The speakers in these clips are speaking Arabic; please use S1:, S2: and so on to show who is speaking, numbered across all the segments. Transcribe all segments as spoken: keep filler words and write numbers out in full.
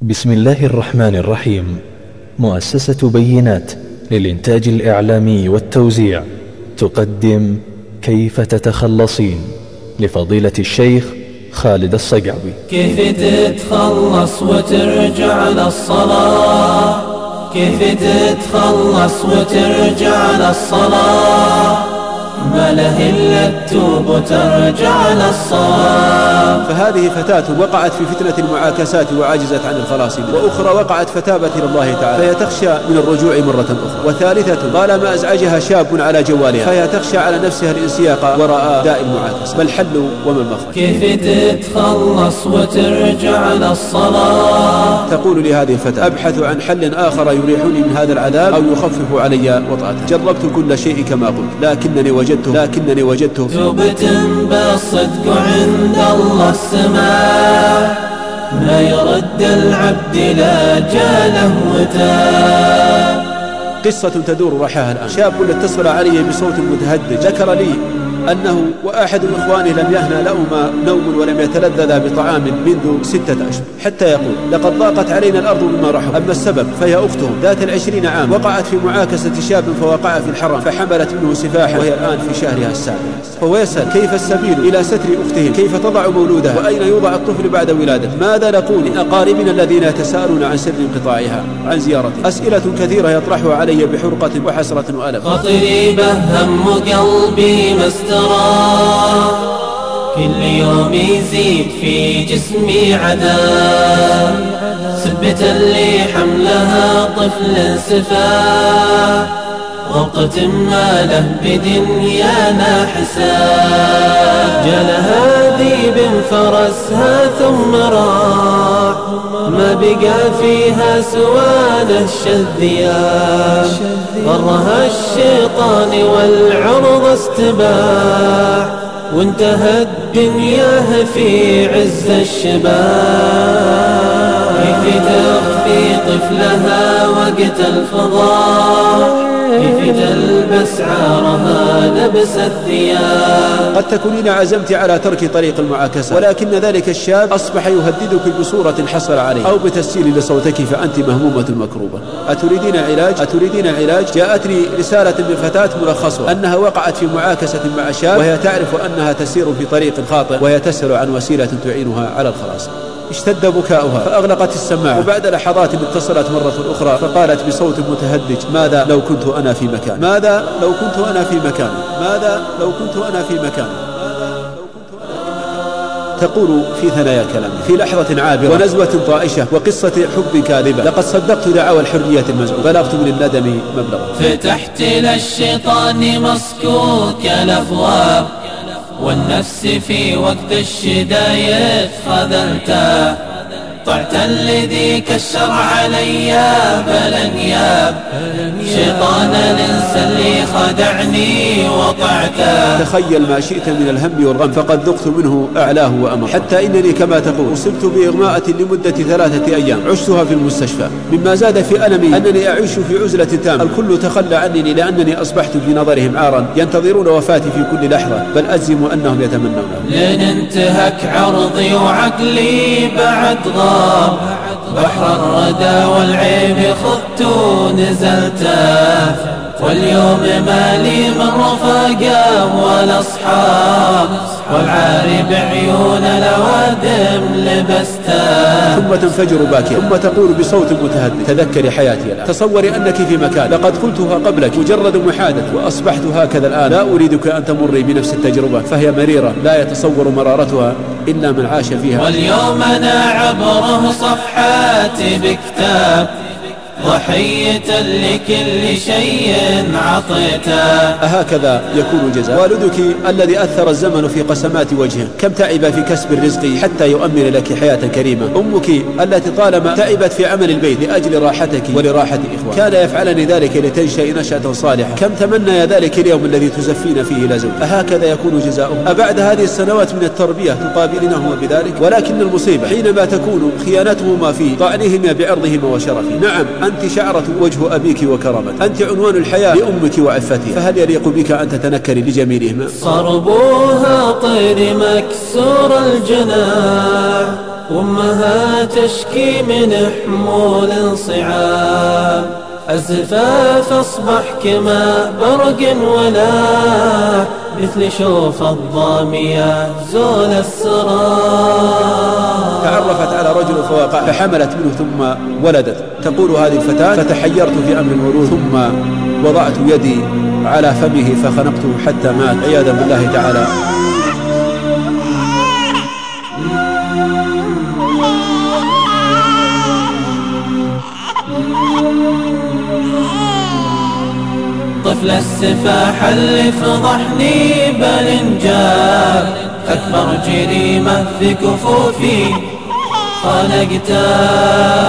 S1: بسم الله الرحمن الرحيم. مؤسسة بينات للإنتاج الإعلامي والتوزيع تقدم كيف تتخلصين لفضيلة الشيخ خالد الصقعبي.
S2: كيف تتخلص وترجع للصلاة، كيف تتخلص وترجع للصلاة، ما له إلا التوب وترجع للصلاة.
S3: فهذه فتاة وقعت في فتنة المعاكسات وعجزت عن الخلاص منها، وأخرى وقعت فتابت إلى الله تعالى فهي تخشى من الرجوع مرة أخرى، وثالثة طالما أزعجها شاب على جوالها فهي تخشى على نفسها الانسياق وراء داء المعاكسة. ما الحل وما المخرج؟
S2: كيف تتخلص وترجع للصلاة؟
S3: تقول لهذه الفتاة: أبحث عن حل آخر يريحني من هذا العذاب أو يخفف علي وطأته. جربت كل شيء كما قلت لكنني وجدت لكنني وجدت
S2: توبة بالصدق عند الله السماء، ما يرد العبد لا جاله وتاب.
S3: قصة تدور رحاها الآن. شاب اتصل علي بصوت متهدج، ذكر لي أنه وأحد إخوانه لم يهنى لهما نوم ولم يتلذذا بطعام منذ ستة أشهر، حتى يقول: لقد ضاقت علينا الأرض بما رحب. أما السبب فهي أختهم ذات العشرين عام وقعت في معاكسة شاب فوقع في الحرم فحملت منه سفاحا وهي الآن في شهرها السابع. فهو يسأل: كيف السبيل إلى ستر أختهم؟ كيف تضع مولودها؟ وأين يوضع الطفل بعد ولادته؟ ماذا نقول لأقاربنا الذين يتساءلون عن سر انقطاعها عن زيارته؟ أسئلة كثيرة يطرحها علي بحرقة وحسرة وألم.
S2: خطري بهم قلبي مسترى، كل يوم يزيد في جسمي عذاب، سبت اللي حملها طفل سفاه، غرقة ما له بدنيانا حساب. جالها ذيب فرسها ثم راح، ما بقى فيها سوى الشذيان، غرها الشيطان والعرض استباح، وانتهت دنياها في عز الشباب. كيف تخفي طفلها وقت الفضاح، كيف تلبس عارها لبس الثياب.
S3: قد تكونين عزمت على ترك طريق المعاكسة، ولكن ذلك الشاب أصبح يهددك بصورة حصل عليه أو بتسجيل لصوتك فأنت مهمومة مكروبة. أتريدين علاج؟ أتريدين علاج؟ جاءتني رسالة من فتاة ملخصها أنها وقعت في معاكسة مع شاب وهي تعرف أنها تسير في طريق خاطئ وهي تسأل عن وسيلة تعينها على الخلاص. اشتد بكاؤها فأغلقت السماعة، وبعد لحظات اتصلت مرة أخرى فقالت بصوت متهدج: ماذا لو كنت أنا في مكان؟ ماذا لو كنت أنا في مكان؟ ماذا لو كنت أنا في مكان؟ تقول في ثنايا الكلام: في لحظة عابرة ونزوة طائشة وقصة حب كاذبة، لقد صدقت دعوى الحرية المزعومة، بلغت من الندم مبلغا.
S2: فتحت للشيطان مسكوك الأبواب، والنفس في وقت الشدايد خذلته، طعت الذي كشر علي بالانياب، شيطان الانس اللي خدعني وطعته.
S3: تخيل ما شئت من الهم والغم فقد ذقت منه أعلاه وأمر، حتى إنني كما تقول أصبت بإغماءة لمدة ثلاثة أيام عشتها في المستشفى. مما زاد في ألمي أنني أعيش في عزلة تامة، الكل تخلى عني لأنني أصبحت في نظرهم عارا، ينتظرون وفاتي في كل لحظة، بل أجزم أنهم يتمنونها.
S2: لن انتهك عرضي وعقلي بعد غاب، بحر الردى والعيب خضت ونزلته، واليوم مالي من رفاقه والأصحاب، والعاري بعيون الأوادم لبسته.
S3: ثم تنفجر باكيا ثم تقول بصوت متهدد: تذكري حياتي الآن، تصوري أنك في مكان لقد قلتها قبلك، مجرد محادث، وأصبحت هكذا الآن. لا أريدك أن تمري بنفس التجربة فهي مريرة، لا يتصور مرارتها إلا من عاش فيها.
S2: واليوم أنا عبره صفحاتي بكتاب، ضحية لكل شيء عطيته.
S3: أهكذا يكون الجزاء؟ والدك الذي أثر الزمن في قسمات وجهه كم تعب في كسب الرزق حتى يؤمن لك حياة كريمة. أمك التي طالما تعبت في عمل البيت لأجل راحتك ولراحة إخوانك، كان يفعلني ذلك لتنشئ نشأة صالحة، كم تمنى ذلك اليوم الذي تزفين فيه إلى زوج. أهكذا يكون جزاؤه؟ أبعد هذه السنوات من التربية تقابلنهما بذلك؟ ولكن المصيبة حينما تكون خيانتهما في طعنهما بعرضهما وشرفه. نعم، أنت شعرة وجه أبيك وكرامته، أنت عنوان الحياة لأمك وعفتها، فهل يليق بك أن تتنكري لجميلهما؟
S2: صربوها طير مكسور الجناح، وأمها تشكي من حمول صعاب، الزفاف أصبح كما برق ولاح، مثل شوف الضامية زول السراب.
S3: تعرفت على رجل فوقع فحملت منه ثم ولدت. تقول هذه الفتاة: فتحيرت في أمر الولود ثم وضعت يدي على فمه فخنقته حتى مات عياذا بالله تعالى.
S2: طفل السفاح اللي فضحني بالإنجاب، أكبر جريمة في كفوفي خلقتها.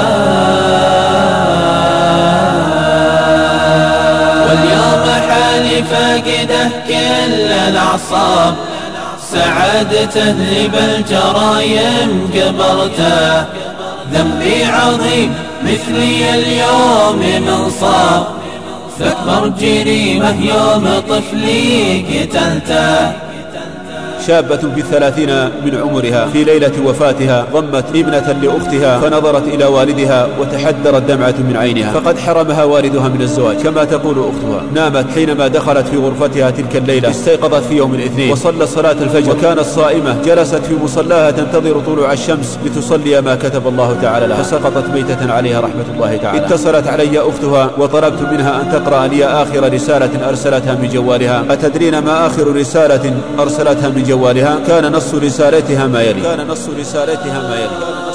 S2: واليوم حالي فاقده كل الأعصاب، سعادته اللي بالجرايم قبرته. ذنبي عظيم مثلي اليوم منصاب، فأكبر جريمة يوم طفلي قتلته.
S3: شابة في الثلاثين من عمرها في ليلة وفاتها ضمت ابنة لأختها فنظرت إلى والدها وتحدرت دمعة من عينها، فقد حرمها والدها من الزواج. كما تقول أختها: نامت حينما دخلت في غرفتها تلك الليلة، استيقظت في يوم الاثنين وصلت صلاة الفجر وكانت صائمة، جلست في مصلاها تنتظر طلوع الشمس لتصلي ما كتب الله تعالى لها، فسقطت ميتة عليها رحمة الله تعالى. اتصلت علي أختها وطلبت منها أن تقرأ لي آخر رسالة أرسلتها من جوالها. أتدرين ما آخر رسالة أرسلتها من جوالها؟ كان نص رسالتها ما يلي كان نص رسالتها ما يلي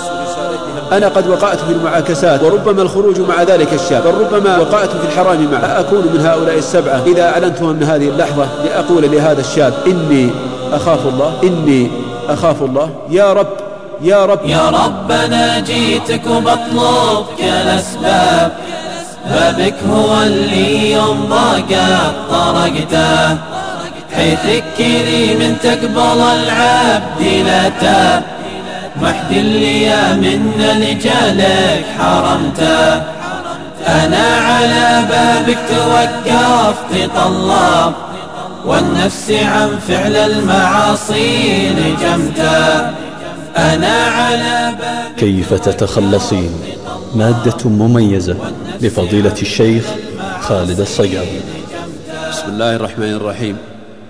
S3: أنا قد وقعت في المعاكسات وربما الخروج مع ذلك الشاب، بل ربما وقعت في الحرام معه. أكون من هؤلاء السبعة إذا أعلنت من هذه اللحظة لأقول لهذا الشاب: إني أخاف الله، إني أخاف الله. يا رب يا رب
S2: يا رب أنا جيتك وبطلبك الأسباب، بابك هو اللي يوم ضاقت طرقته، حيث كريم تقبل العبد لا تاب، محد اللي يا من لجالك حرمته. أنا على بابك توقفت طلاب، والنفس عن فعل المعاصي لجمته. أنا على بابك.
S1: كيف تتخلصين؟ مادة مميزة لفضيلة الشيخ خالد الصياد.
S3: بسم الله الرحمن الرحيم.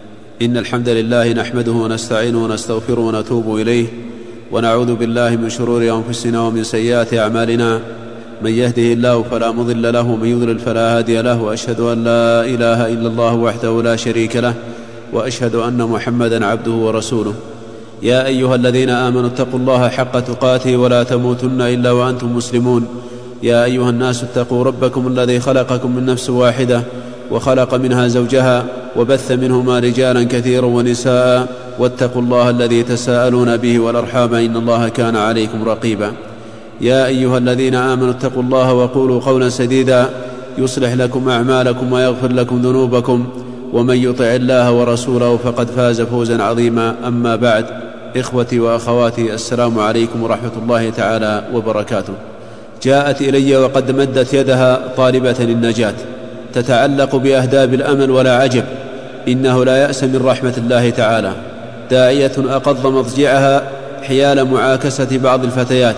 S3: إن الحمد لله نحمده ونستعينه ونستغفره ونتوب إليه، ونعوذ بالله من شرور أنفسنا ومن سيئات أعمالنا. من يهده الله فلا مضل له ومن يضلل فلا هادي له، وأشهد أن لا إله إلا الله وحده لا شريك له، وأشهد أن محمدا عبده ورسوله. يا أيها الذين آمنوا اتقوا الله حق تقاته ولا تموتن إلا وأنتم مسلمون. يا أيها الناس اتقوا ربكم الذي خلقكم من نفس واحدة وخلق منها زوجها وبث منهما رجالا كثيرا ونساء، واتقوا الله الذي تساءلون به والأرحام إن الله كان عليكم رقيبا. يا أيها الذين آمنوا اتقوا الله وقولوا قولا سديدا يصلح لكم أعمالكم ويغفر لكم ذنوبكم، ومن يطع الله ورسوله فقد فاز فوزا عظيما. أما بعد، إخوتي وأخواتي، السلام عليكم ورحمة الله تعالى وبركاته. جاءت إلي وقد مدت يدها طالبة النجاة، تتعلق بأهداب الأمل، ولا عجب، إنه لا يأس من رحمة الله تعالى. داعية أقض مضجعها حيال معاكسة بعض الفتيات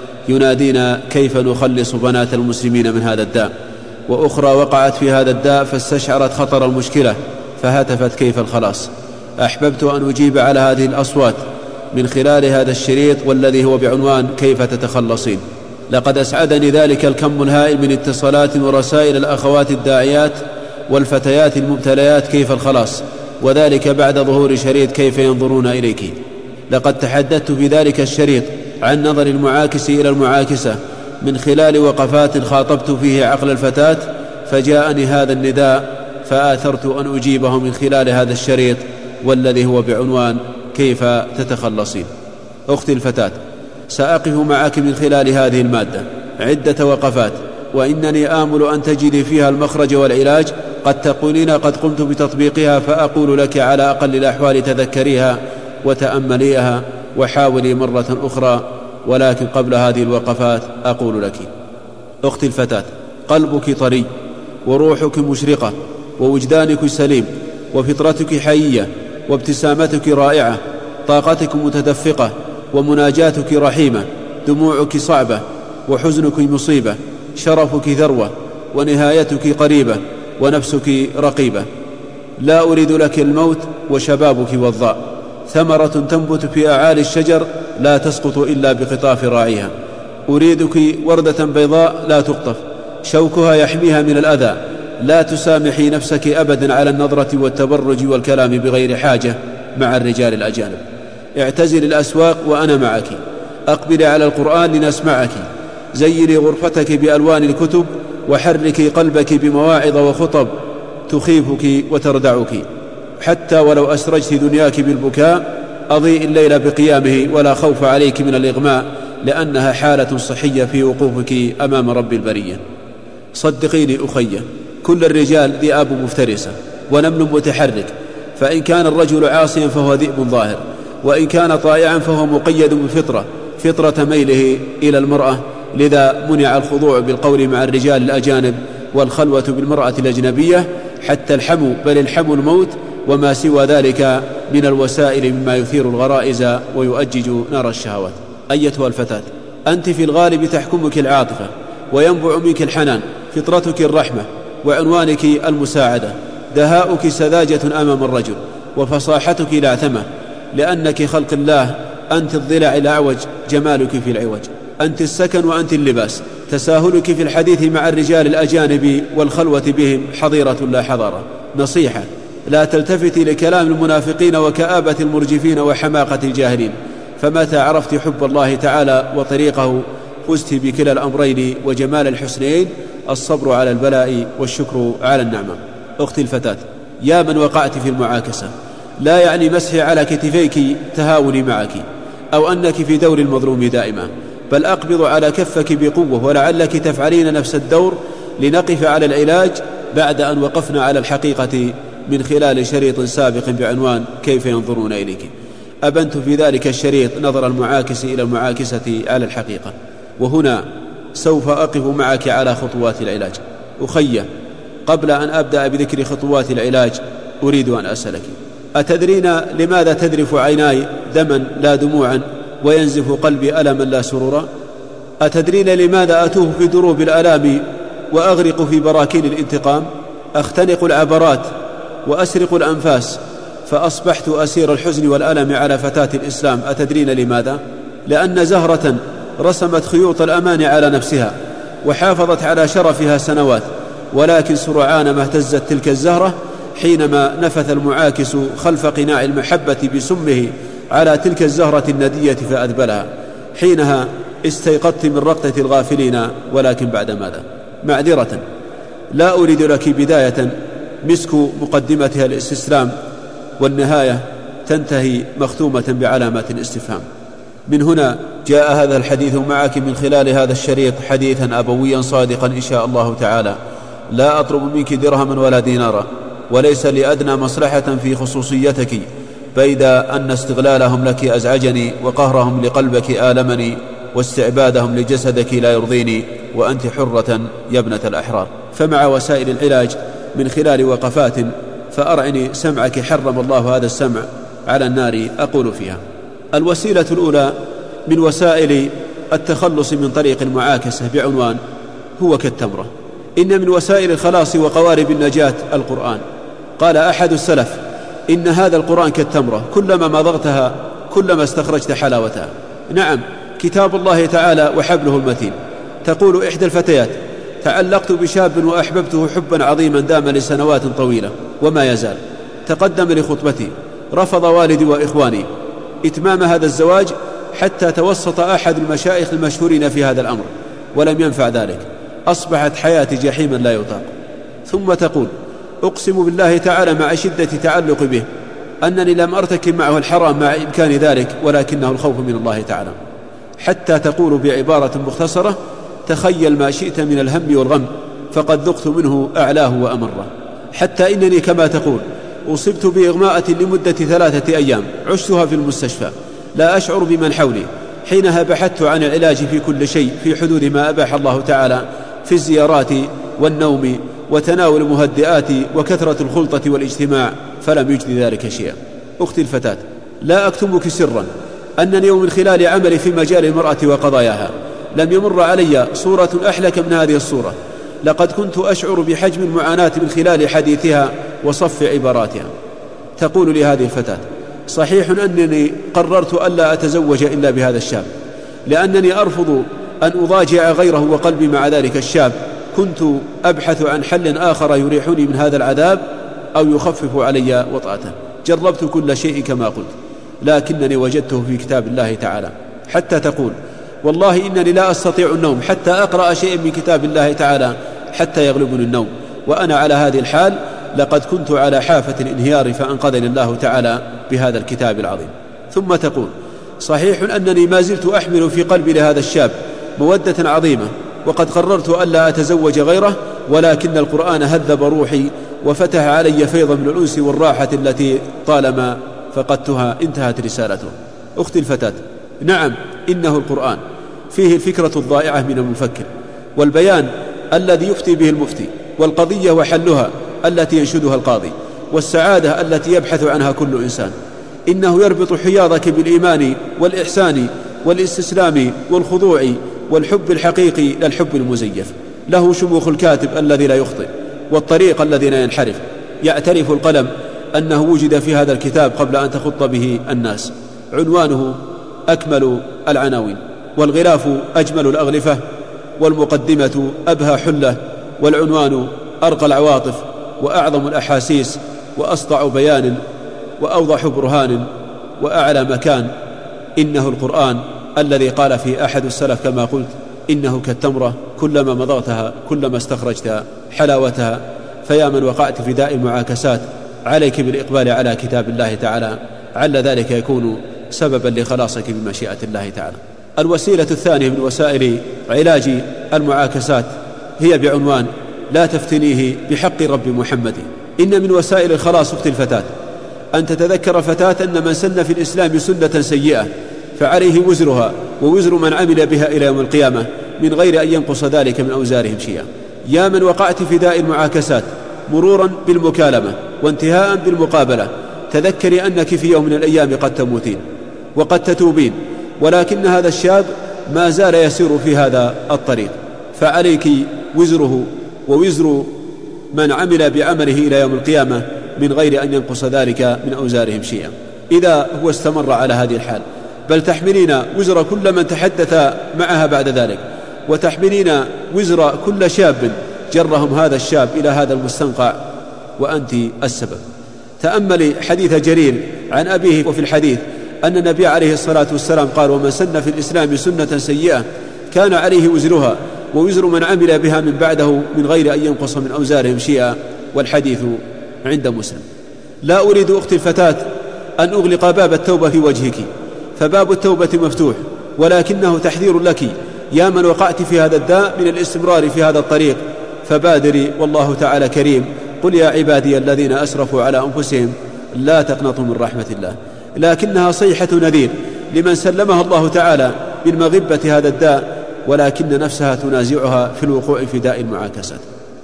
S3: ينادينا كيف نخلص بنات المسلمين من هذا الداء، وأخرى وقعت في هذا الداء فاستشعرت خطر المشكلة فهتفت كيف الخلاص. أحببت أن أجيب على هذه الأصوات من خلال هذا الشريط، والذي هو بعنوان كيف تتخلصين. لقد أسعدني ذلك الكم الهائل من اتصالات ورسائل الأخوات الداعيات والفتيات المبتليات كيف الخلاص، وذلك بعد ظهور شريط كيف ينظرون إليك. لقد تحدثت في ذلك الشريط عن نظر المعاكس إلى المعاكسة من خلال وقفات خاطبت فيه عقل الفتاة، فجاءني هذا النداء فآثرت أن أجيبه من خلال هذا الشريط، والذي هو بعنوان كيف تتخلصين. أختي الفتاة، سأقف معك من خلال هذه المادة عدة وقفات، وإنني آمل أن تجدي فيها المخرج والعلاج. قد تقولين قد قمت بتطبيقها، فأقول لك على أقل الأحوال تذكريها وتأمليها وحاولي مرة أخرى. ولكن قبل هذه الوقفات أقول لك: أختي الفتاة، قلبك طري، وروحك مشرقة، ووجدانك سليم، وفطرتك حية، وابتسامتك رائعة، طاقتك متدفقة، ومناجاتك رحيمة، دموعك صعبة وحزنك مصيبة، شرفك ذروة ونهايتك قريبة ونفسك رقيبة. لا أريد لك الموت وشبابك وضاء، ثمرة تنبت في أعالي الشجر لا تسقط إلا بقطاف راعيها. أريدك وردة بيضاء لا تقطف، شوكها يحميها من الأذى. لا تسامحي نفسك أبدا على النظرة والتبرج والكلام بغير حاجة مع الرجال الأجانب. اعتزل الأسواق وأنا معك، أقبلي على القرآن لنسمعك، زيني غرفتك بألوان الكتب، وحركي قلبك بمواعظ وخطب تخيفك وتردعك. حتى ولو أسرجت دنياك بالبكاء أضيء الليل بقيامه، ولا خوف عليك من الإغماء، لأنها حالة صحية في وقوفك أمام رب البرية. صدقيني أخي، كل الرجال ذئاب مفترسة ونمل متحرك، فإن كان الرجل عاصيا فهو ذئب ظاهر، وإن كان طائعا فهو مقيد بفطرة فطرة ميله إلى المرأة. لذا منع الخضوع بالقول مع الرجال الأجانب والخلوة بالمرأة الأجنبية، حتى الحمو، بل الحمو الموت، وما سوى ذلك من الوسائل مما يثير الغرائز ويؤجج نار الشهوات. أيتها الفتاة، أنت في الغالب تحكمك العاطفة وينبع منك الحنان، فطرتك الرحمة وعنوانك المساعدة، دهاؤك سذاجة أمام الرجل وفصاحتك لعثمة، لأنك خلق الله، أنت الضلع الأعوج، جمالك في العوج، أنت السكن وأنت اللباس، تساهلك في الحديث مع الرجال الأجانب والخلوة بهم حظيرة لا حضارة. نصيحة: لا تلتفتي لكلام المنافقين وكآبة المرجفين وحماقة الجاهلين، فمتى عرفت حب الله تعالى وطريقه فزت بكلا الأمرين وجمال الحسنين، الصبر على البلاء والشكر على النعمة. أختي الفتاة، يا من وقعت في المعاكسة، لا يعني مسحي على كتفيك تهاوني معك أو أنك في دور المظلوم دائما، بل أقبض على كفك بقوة، ولعلك تفعلين نفس الدور، لنقف على العلاج بعد أن وقفنا على الحقيقة من خلال شريط سابق بعنوان كيف ينظرون إليك. أبنت في ذلك الشريط نظر المعاكس إلى المعاكسة على الحقيقة، وهنا سوف أقف معك على خطوات العلاج. أخي، قبل أن أبدأ بذكر خطوات العلاج أريد أن أسألك: أتدرين لماذا تذرف عيناي دما لا دموعا، وينزف قلبي ألما لا سرورا؟ أتدرين لماذا أتوه في دروب الآلام وأغرق في براكين الانتقام؟ أختنق العبرات وأسرق الأنفاس، فأصبحت أسير الحزن والألم على فتاة الإسلام. أتدرين لماذا؟ لأن زهرة رسمت خيوط الأمان على نفسها وحافظت على شرفها سنوات، ولكن سرعان ما اهتزت تلك الزهرة حينما نفث المعاكس خلف قناع المحبة بسمه على تلك الزهرة الندية فأذبلها. حينها استيقظت من رقدة الغافلين، ولكن بعد ماذا؟ معذرة، لا أريد لك بداية مسك مقدمتها الاستسلام، والنهاية تنتهي مختومة بعلامات الاستفهام. من هنا جاء هذا الحديث معك من خلال هذا الشريط حديثا أبويا صادقا إن شاء الله تعالى. لا أطلب منك درهما ولا دينارا، وليس لأدنى مصلحة في خصوصيتك، بيد أن استغلالهم لك أزعجني، وقهرهم لقلبك آلمني، واستعبادهم لجسدك لا يرضيني، وأنت حرة يا ابنة الأحرار. فمع وسائل العلاج من خلال وقفات، فأرعني سمعك حرم الله هذا السمع على النار. أقول فيها: الوسيلة الأولى من وسائل التخلص من طريق المعاكسة بعنوان هو كالتمرة. إن من وسائل الخلاص وقوارب النجاة القرآن. قال أحد السلف: إن هذا القرآن كالتمرة، كلما مضغتها كلما استخرجت حلاوتها. نعم، كتاب الله تعالى وحبله المتين. تقول إحدى الفتيات: تعلقت بشاب وأحببته حبا عظيما دام لسنوات طويلة وما يزال. تقدم لخطبتي، رفض والدي وإخواني إتمام هذا الزواج حتى توسط أحد المشايخ المشهورين في هذا الأمر، ولم ينفع ذلك. أصبحت حياتي جحيما لا يطاق. ثم تقول: أقسم بالله تعالى مع شدة تعلق به أنني لم أرتكب معه الحرام مع إمكان ذلك، ولكنه الخوف من الله تعالى. حتى تقول بعبارة مختصرة: تخيل ما شئت من الهم والغم فقد ذقت منه أعلاه وأمره. حتى إنني كما تقول أصبت بإغماءة لمدة ثلاثة أيام عشتها في المستشفى، لا أشعر بمن حولي. حينها بحثت عن العلاج في كل شيء في حدود ما أباح الله تعالى، في الزيارات والنوم وتناول المهدئات وكثرة الخلطة والاجتماع، فلم يجد ذلك شيئا. أختي الفتاة، لا أكتمك سرا أنني ومن خلال عملي في مجال المرأة وقضاياها لم يمر علي صورة أحلك من هذه الصورة. لقد كنت أشعر بحجم المعاناة من خلال حديثها وصف عباراتها. تقول لي هذه الفتاة: صحيح أنني قررت ألا أتزوج إلا بهذا الشاب، لأنني أرفض أن أضاجع غيره وقلبي مع ذلك الشاب. كنت أبحث عن حل آخر يريحني من هذا العذاب أو يخفف علي وطأته. جربت كل شيء كما قلت، لكنني وجدته في كتاب الله تعالى. حتى تقول: والله إنني لا أستطيع النوم حتى أقرأ شيئا من كتاب الله تعالى حتى يغلبني النوم. وأنا على هذه الحال لقد كنت على حافة الانهيار فأنقذني الله تعالى بهذا الكتاب العظيم. ثم تقول: صحيح أنني ما زلت أحمل في قلبي لهذا الشاب مودة عظيمة، وقد قررت ألا أتزوج غيره، ولكن القرآن هذب روحي وفتح علي فيضا من الأنس والراحة التي طالما فقدتها. انتهت رسالته. أختي الفتاة، نعم، إنه القرآن فيه الفكرة الضائعة من المفكر، والبيان الذي يفتي به المفتي، والقضية وحلها التي ينشدها القاضي، والسعادة التي يبحث عنها كل إنسان. إنه يربط حياضك بالإيمان والإحسان والاستسلام والخضوع والحب الحقيقي لا الحب المزيف. له شموخ الكاتب الذي لا يخطئ، والطريق الذي لا ينحرف. يعترف القلم أنه وجد في هذا الكتاب قبل أن تخط به الناس. عنوانه أكمل العناوين، والغلاف أجمل الأغلفة، والمقدمة أبهى حلة، والعنوان أرقى العواطف وأعظم الأحاسيس وأسطع بيان وأوضح برهان وأعلى مكان. إنه القرآن الذي قال فيه أحد السلف كما قلت: إنه كالتمرة كلما مضغتها كلما استخرجتها حلاوتها. فيا من وقعت في داء المعاكسات، عليك بالإقبال على كتاب الله تعالى، عل ذلك يكون سببا لخلاصك بمشيئة الله تعالى. الوسيلة الثانية من وسائل علاج المعاكسات هي بعنوان: لا تفتنيه بحق رب محمد. إن من وسائل الخلاص أختي الفتاة أن تتذكر فتاة أن من سن في الإسلام سنة سيئة فعليه وزرها ووزر من عمل بها إلى يوم القيامة من غير أن ينقص ذلك من أوزارهم شيئا. يا من وقعت في داء المعاكسات مرورا بالمكالمة وانتهاء بالمقابلة، تذكري أنك في يوم من الأيام قد تموتين وقد تتوبين، ولكن هذا الشاب ما زال يسير في هذا الطريق، فعليك وزره ووزر من عمل بعمله إلى يوم القيامة من غير أن ينقص ذلك من أوزارهم شيئا. إذا هو استمر على هذه الحال، بل تحملين وزر كل من تحدث معها بعد ذلك، وتحملين وزر كل شاب جرهم هذا الشاب إلى هذا المستنقع وأنت السبب. تأملي حديث جرير عن أبيه، وفي الحديث أن النبي عليه الصلاة والسلام قال: ومن سن في الإسلام سنة سيئة كان عليه وزرها ووزر من عمل بها من بعده من غير أن ينقص من أوزارهم شيئا. والحديث عند مسلم. لا أريد أختي الفتاة أن أغلق باب التوبة في وجهك، فباب التوبة مفتوح، ولكنه تحذير لك يا من وقعت في هذا الداء من الاستمرار في هذا الطريق، فبادري والله تعالى كريم. قل يا عبادي الذين أسرفوا على أنفسهم لا تقنطوا من رحمة الله، لكنها صيحة نذير لمن سلمها الله تعالى من مغبة هذا الداء، ولكن نفسها تنازعها في الوقوع في داء المعاكسات.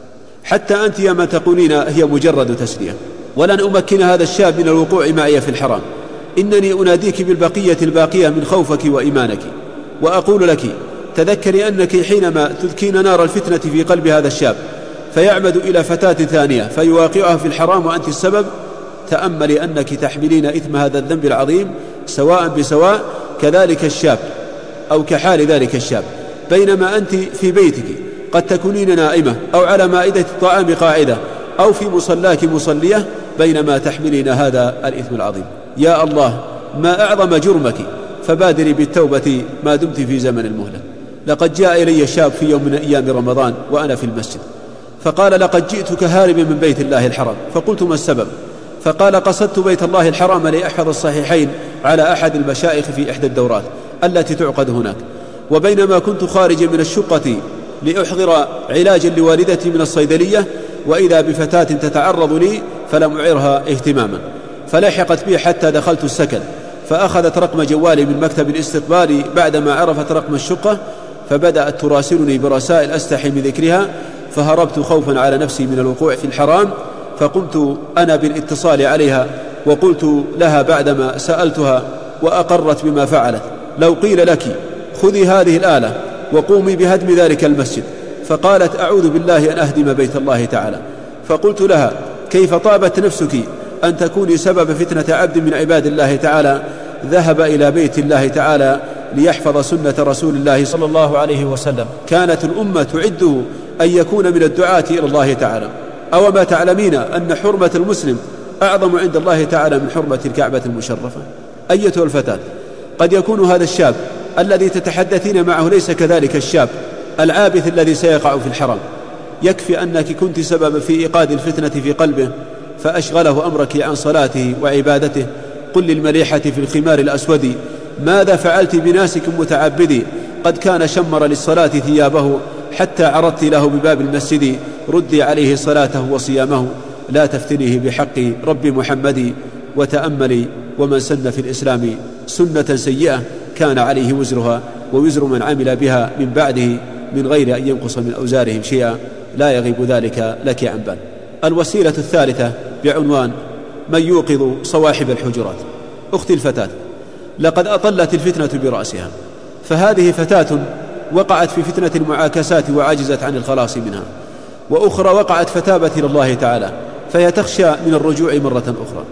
S3: حتى أنت يا من تقولين هي مجرد تسلية، ولن أمكن هذا الشاب من الوقوع معي في الحرام. إنني أناديك بالبقية الباقية من خوفك وإيمانك، وأقول لك: تذكري أنك حينما تذكين نار الفتنة في قلب هذا الشاب فيعمد إلى فتاة ثانية فيواقعها في الحرام وأنت السبب، تأملي أنك تحملين إثم هذا الذنب العظيم سواء بسواء، كذلك الشاب أو كحال ذلك الشاب. بينما أنت في بيتك قد تكونين نائمة، أو على مائدة الطعام قاعدة، أو في مصلاك مصلية، بينما تحملين هذا الإثم العظيم. يا الله، ما أعظم جرمك، فبادري بالتوبة ما دمت في زمن المهلة. لقد جاء إلي شاب في يوم من أيام رمضان وأنا في المسجد، فقال: لقد جئتك هاربا من بيت الله الحرام. فقلت: ما السبب؟ فقال: قصدت بيت الله الحرام لأحفظ الصحيحين على أحد المشايخ في إحدى الدورات التي تعقد هناك، وبينما كنت خارجا من الشقة لأحضر علاجا لوالدتي من الصيدلية، وإذا بفتاة تتعرض لي فلم أعرها اهتماما، فلحقت بي حتى دخلت السكن، فأخذت رقم جوالي من مكتب الاستقبال بعدما عرفت رقم الشقة، فبدأت تراسلني برسائل أستحي من ذكرها، فهربت خوفا على نفسي من الوقوع في الحرام، فقمت أنا بالاتصال عليها وقلت لها بعدما سألتها وأقرت بما فعلت. لو قيل لك خذي هذه الآلة وقومي بهدم ذلك المسجد، فقالت أعوذ بالله أن أهدم بيت الله تعالى، فقلت لها كيف طابت نفسك أن تكوني سبب فتنة عبد من عباد الله تعالى ذهب إلى بيت الله تعالى ليحفظ سنة رسول الله صلى الله عليه وسلم، كانت الأمة تعده أن يكون من الدعاة إلى الله تعالى. أو ما تعلمين أن حرمة المسلم أعظم عند الله تعالى من حرمة الكعبة المشرفة؟ أيتها الفتاة، قد يكون هذا الشاب الذي تتحدثين معه ليس كذلك الشاب العابث الذي سيقع في الحرام. يكفي أنك كنت سبب في إيقاد الفتنة في قلبه فأشغله أمرك عن صلاته وعبادته. قل للمليحة في الخمار الأسود ماذا فعلت بناسك متعبدي، قد كان شمر للصلاة ثيابه حتى عرضت له بباب المسجد، ردي عليه صلاته وصيامه، لا تفتنيه بحق رب محمد. وتأملي ومن سن في الإسلام سنة سيئة كان عليه وزرها ووزر من عمل بها من بعده من غير أن ينقص من أوزارهم شيئا، لا يغيب ذلك لك عن بال. الوسيلة الثالثة بعنوان من يوقظ صواحب الحجرات. أختي الفتاة، لقد أطلت الفتنة برأسها، فهذه فتاة وقعت في فتنة المعاكسات وعجزت عن الخلاص منها، وأخرى وقعت فتابت إلى الله تعالى فهي تخشى من الرجوع مرة أخرى،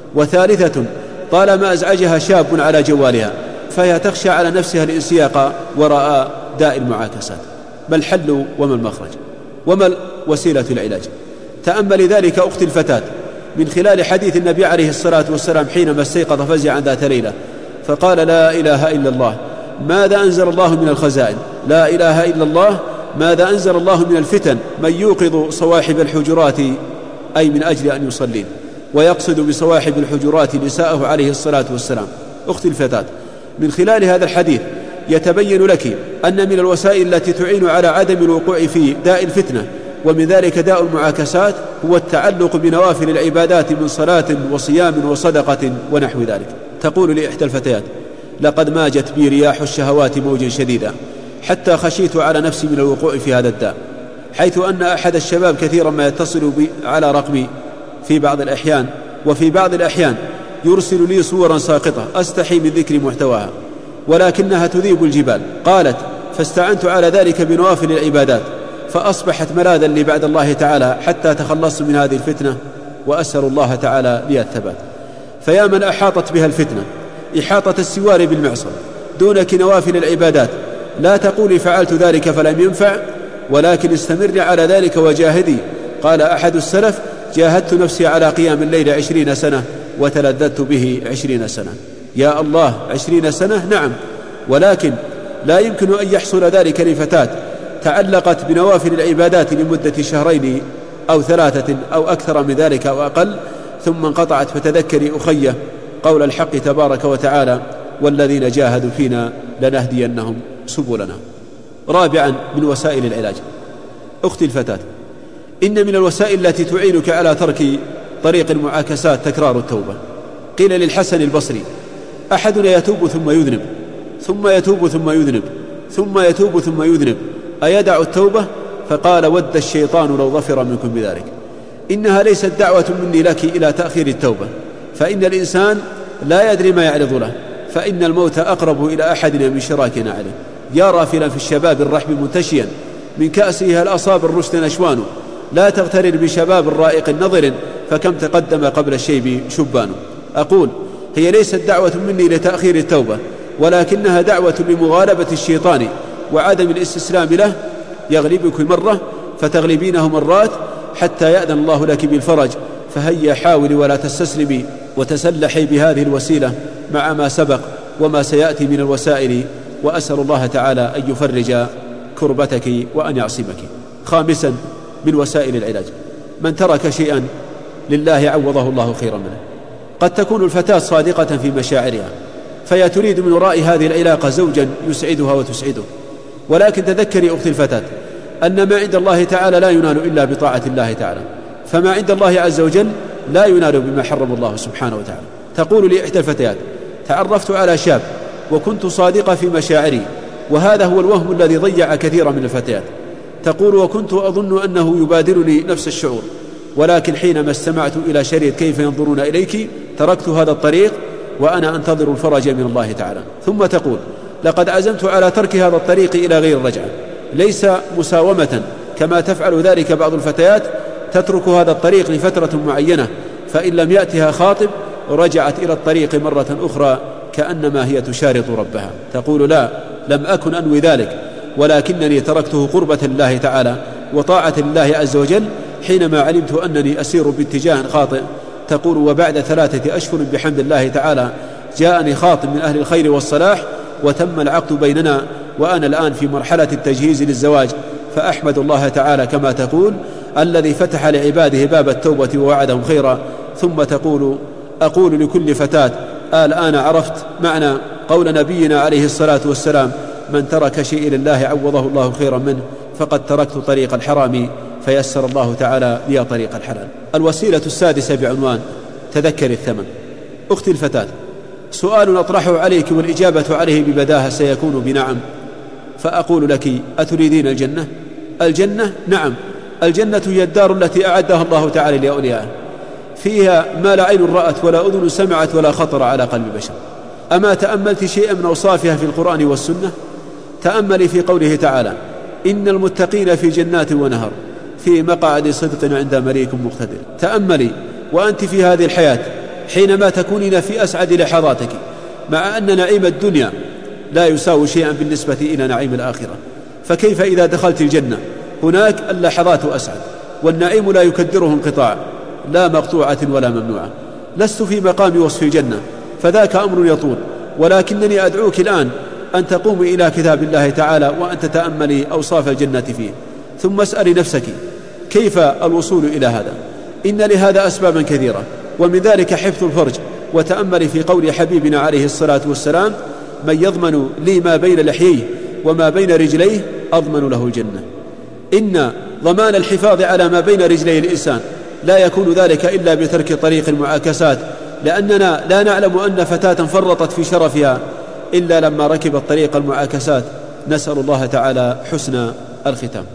S3: وثالثة طالما أزعجها شاب على جوالها فهي تخشى على نفسها الانسياق وراء داء المعاكسات. ما الحل وما المخرج وما وسيلة العلاج؟ تأمل ذلك أختي الفتاة من خلال حديث النبي عليه الصلاة والسلام حينما استيقظ فزعا ذات ليلة فقال لا إله إلا الله ماذا أنزل الله من الخزائن، لا إله إلا الله ماذا أنزل الله من الفتن، من يوقظ صواحب الحجرات أي من أجل أن يصلين، ويقصد بصواحب الحجرات نساءه عليه الصلاة والسلام. أختي الفتاة، من خلال هذا الحديث يتبين لك أن من الوسائل التي تعين على عدم الوقوع في داء الفتنة ومن ذلك داء المعاكسات هو التعلق بنوافل العبادات من صلاة وصيام وصدقة ونحو ذلك. تقول لإحدى الفتيات لقد ماجت بي رياح الشهوات موجا شديدا حتى خشيت على نفسي من الوقوع في هذا الداء، حيث أن أحد الشباب كثيرا ما يتصل بي على رقمي في بعض الأحيان، وفي بعض الأحيان يرسل لي صورا ساقطة أستحي من ذكر محتواها ولكنها تذيب الجبال. قالت فاستعنت على ذلك بنوافل العبادات فأصبحت ملاذا لي بعد الله تعالى حتى تخلصت من هذه الفتنة، وأسأل الله تعالى لي الثبات. فيا من أحاطت بها الفتنة إحاطة السوار بالمعصم دونك نوافل العبادات، لا تقولي فعلت ذلك فلم ينفع، ولكن استمر على ذلك وجاهدي. قال أحد السلف جاهدت نفسي على قيام الليل عشرين سنة وتلذذت به عشرين سنة. يا الله، عشرين سنة نعم، ولكن لا يمكن أن يحصل ذلك لفتاة تعلقت بنوافل العبادات لمدة شهرين أو ثلاثة أو أكثر من ذلك أو أقل ثم انقطعت. فتذكري أخيه قول الحق تبارك وتعالى والذين جاهدوا فينا لنهدينهم سبلنا. رابعا من وسائل العلاج. أختي الفتاة، إن من الوسائل التي تعينك على ترك طريق المعاكسات تكرار التوبة. قيل للحسن البصري أحدنا يتوب ثم يذنب ثم يتوب ثم يذنب ثم يتوب ثم يذنب أيدع التوبة؟ فقال ود الشيطان لو ظفر منكم بذلك. إنها ليست دعوة مني لك إلى تأخير التوبة، فإن الإنسان لا يدري ما يعرض له، فإن الموت أقرب إلى أحدنا من شراكنا عليه. يا رافلا في الشباب الرحب منتشيا من كأسه هل أصاب الرشد نشوان، لا تغترر بشباب رائق نظر فكم تقدم قبل الشيب شبان. أقول هي ليست دعوة مني لتأخير التوبة، ولكنها دعوة لمغالبة الشيطان وعدم الاستسلام له. يغلبك مرة فتغلبينه مرات حتى يأذن الله لك بالفرج، فهيا حاولي ولا تستسلمي وتسلحي بهذه الوسيلة مع ما سبق وما سيأتي من الوسائل، وأسأل الله تعالى أن يفرج كربتك وأن يعصمك. خامسا من وسائل العلاج، من ترك شيئا لله عوضه الله خيرا منه. قد تكون الفتاة صادقة في مشاعرها فهي تريد من وراء هذه العلاقة زوجا يسعدها وتسعده، ولكن تذكري أختي الفتاة أن ما عند الله تعالى لا ينال إلا بطاعة الله تعالى، فما عند الله عز وجل لا ينال بما حرم الله سبحانه وتعالى. تقول لي إحدى الفتيات تعرفت على شاب وكنت صادقة في مشاعري، وهذا هو الوهم الذي ضيع كثيرا من الفتيات. تقول وكنت أظن أنه يبادرني نفس الشعور، ولكن حينما استمعت إلى شريط كيف ينظرون إليك تركت هذا الطريق وأنا أنتظر الفرج من الله تعالى. ثم تقول: لقد عزمت على ترك هذا الطريق إلى غير الرجعة، ليس مساومة كما تفعل ذلك بعض الفتيات، تترك هذا الطريق لفترة معينة، فإن لم يأتها خاطب رجعت إلى الطريق مرة أخرى كأنما هي تشارط ربها. تقول: لا، لم أكن أنوي ذلك، ولكنني تركته قربة لله تعالى وطاعة الله عز وجل حينما علمت أنني أسير باتجاه خاطئ. تقول: وبعد ثلاثة أشهر بحمد الله تعالى جاءني خاطب من أهل الخير والصلاح وتم العقد بيننا، وأنا الآن في مرحلة التجهيز للزواج، فأحمد الله تعالى كما تقول الذي فتح لعباده باب التوبة ووعدهم خيرا. ثم تقول: أقول لكل فتاة: الآن عرفت معنى قول نبينا عليه الصلاة والسلام: من ترك شيء لله عوضه الله خيرا منه، فقد تركت طريق الحرام فيسر الله تعالى لي طريق الحلال. الوسيلة السادسة بعنوان تذكر الثمن. أختي الفتاة، سؤال أطرحه عليك والإجابة عليه ببداهة سيكون بنعم، فأقول لك: أتريدين الجنة؟ الجنة؟ نعم، الجنة هي الدار التي أعدها الله تعالى لأوليائه، فيها ما لا عين رأت ولا أذن سمعت ولا خطر على قلب بشر. أما تأملت شيئا من أوصافها في القرآن والسنة؟ تأملي في قوله تعالى: إن المتقين في جنات ونهر في مقعد صدق عند مليك مقتدر. تأملي وأنت في هذه الحياة حينما تكونين في أسعد لحظاتك، مع أن نعيم الدنيا لا يساوي شيئا بالنسبة إلى نعيم الآخرة، فكيف إذا دخلت الجنة؟ هناك اللحظات أسعد، والنعيم لا يكدره انقطاع، لا مقطوعة ولا ممنوعة. لست في مقام وصف الجنة، فذاك أمر يطول، ولكنني أدعوك الآن أن تقومي إلى كتاب الله تعالى وأن تتأملي أوصاف الجنة فيه، ثم اسألي نفسك: كيف الوصول إلى هذا؟ إن لهذا أسبابا كثيرة، ومن ذلك حفظ الفرج. وتأملي في قول حبيبنا عليه الصلاة والسلام: من يضمن لي ما بين لحييه وما بين رجليه أضمن له الجنة. إن ضمان الحفاظ على ما بين رجلي الإنسان لا يكون ذلك إلا بترك طريق المعاكسات، لأننا لا نعلم أن فتاة فرطت في شرفها إلا لما ركبت طريق المعاكسات. نسأل الله تعالى حسن الختام.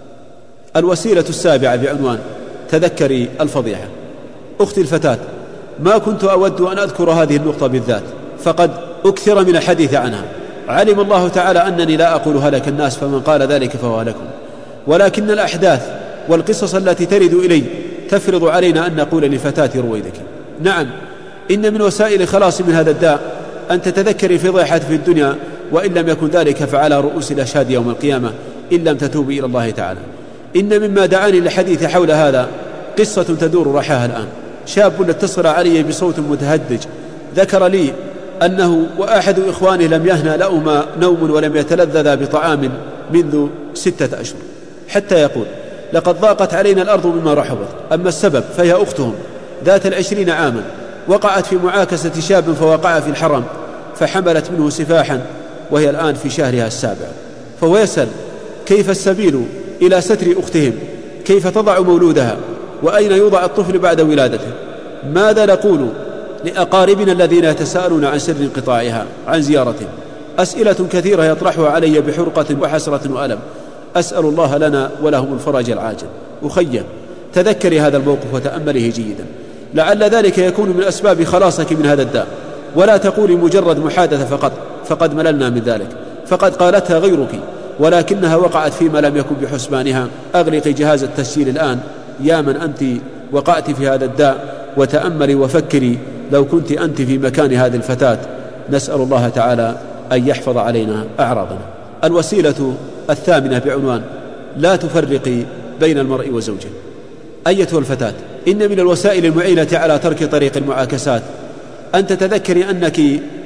S3: الوسيلة السابعة بعنوان تذكري الفضيحة. أختي الفتاة، ما كنت أود أن أذكر هذه النقطة بالذات، فقد أكثر من الحديث عنها. علم الله تعالى أنني لا أقول هلك الناس، فمن قال ذلك فهو لكم، ولكن الأحداث والقصص التي ترد إلي تفرض علينا أن نقول لفتاة رويدك. نعم، إن من وسائل الخلاص من هذا الداء أن تتذكري فضيحة في الدنيا، وإن لم يكن ذلك فعلى رؤوس الأشهاد يوم القيامة إن لم تتوبي إلى الله تعالى. إن مما دعاني للحديث حول هذا قصة تدور رحاها الآن. شاب اتصل علي بصوت متهدج، ذكر لي أنه وأحد إخوانه لم يهنأ لهما نوم ولم يتلذذا بطعام منذ ستة أشهر، حتى يقول: لقد ضاقت علينا الأرض مما رحبت. أما السبب فهي أختهم ذات العشرين عاما وقعت في معاكسة شاب فوقع في الحرم، فحملت منه سفاحا، وهي الآن في شهرها السابع. فهو يسأل: كيف السبيل إلى ستر أختهم؟ كيف تضع مولودها؟ وأين يوضع الطفل بعد ولادته؟ ماذا نقول لأقاربنا الذين يتساءلون عن سر انقطاعها عن زيارتهم؟ أسئلة كثيرة يطرحها علي بحرقة وحسرة وألم. أسأل الله لنا ولهم الفرج العاجل. أخي، تذكري هذا الموقف وتأمله جيدا، لعل ذلك يكون من أسباب خلاصك من هذا الداء، ولا تقولي مجرد محادثة فقط، فقد مللنا من ذلك، فقد قالتها غيرك ولكنها وقعت فيما لم يكن بحسبانها. أغلقي جهاز التسجيل الآن يا من أنت وقعت في هذا الداء، وتأملي وفكري لو كنت أنت في مكان هذه الفتاة. نسأل الله تعالى أن يحفظ علينا أعراضنا. الوسيلة الثامنة بعنوان لا تفرقي بين المرء وزوجه. أيتها الفتاة، إن من الوسائل المعينة على ترك طريق المعاكسات أن تتذكري أنك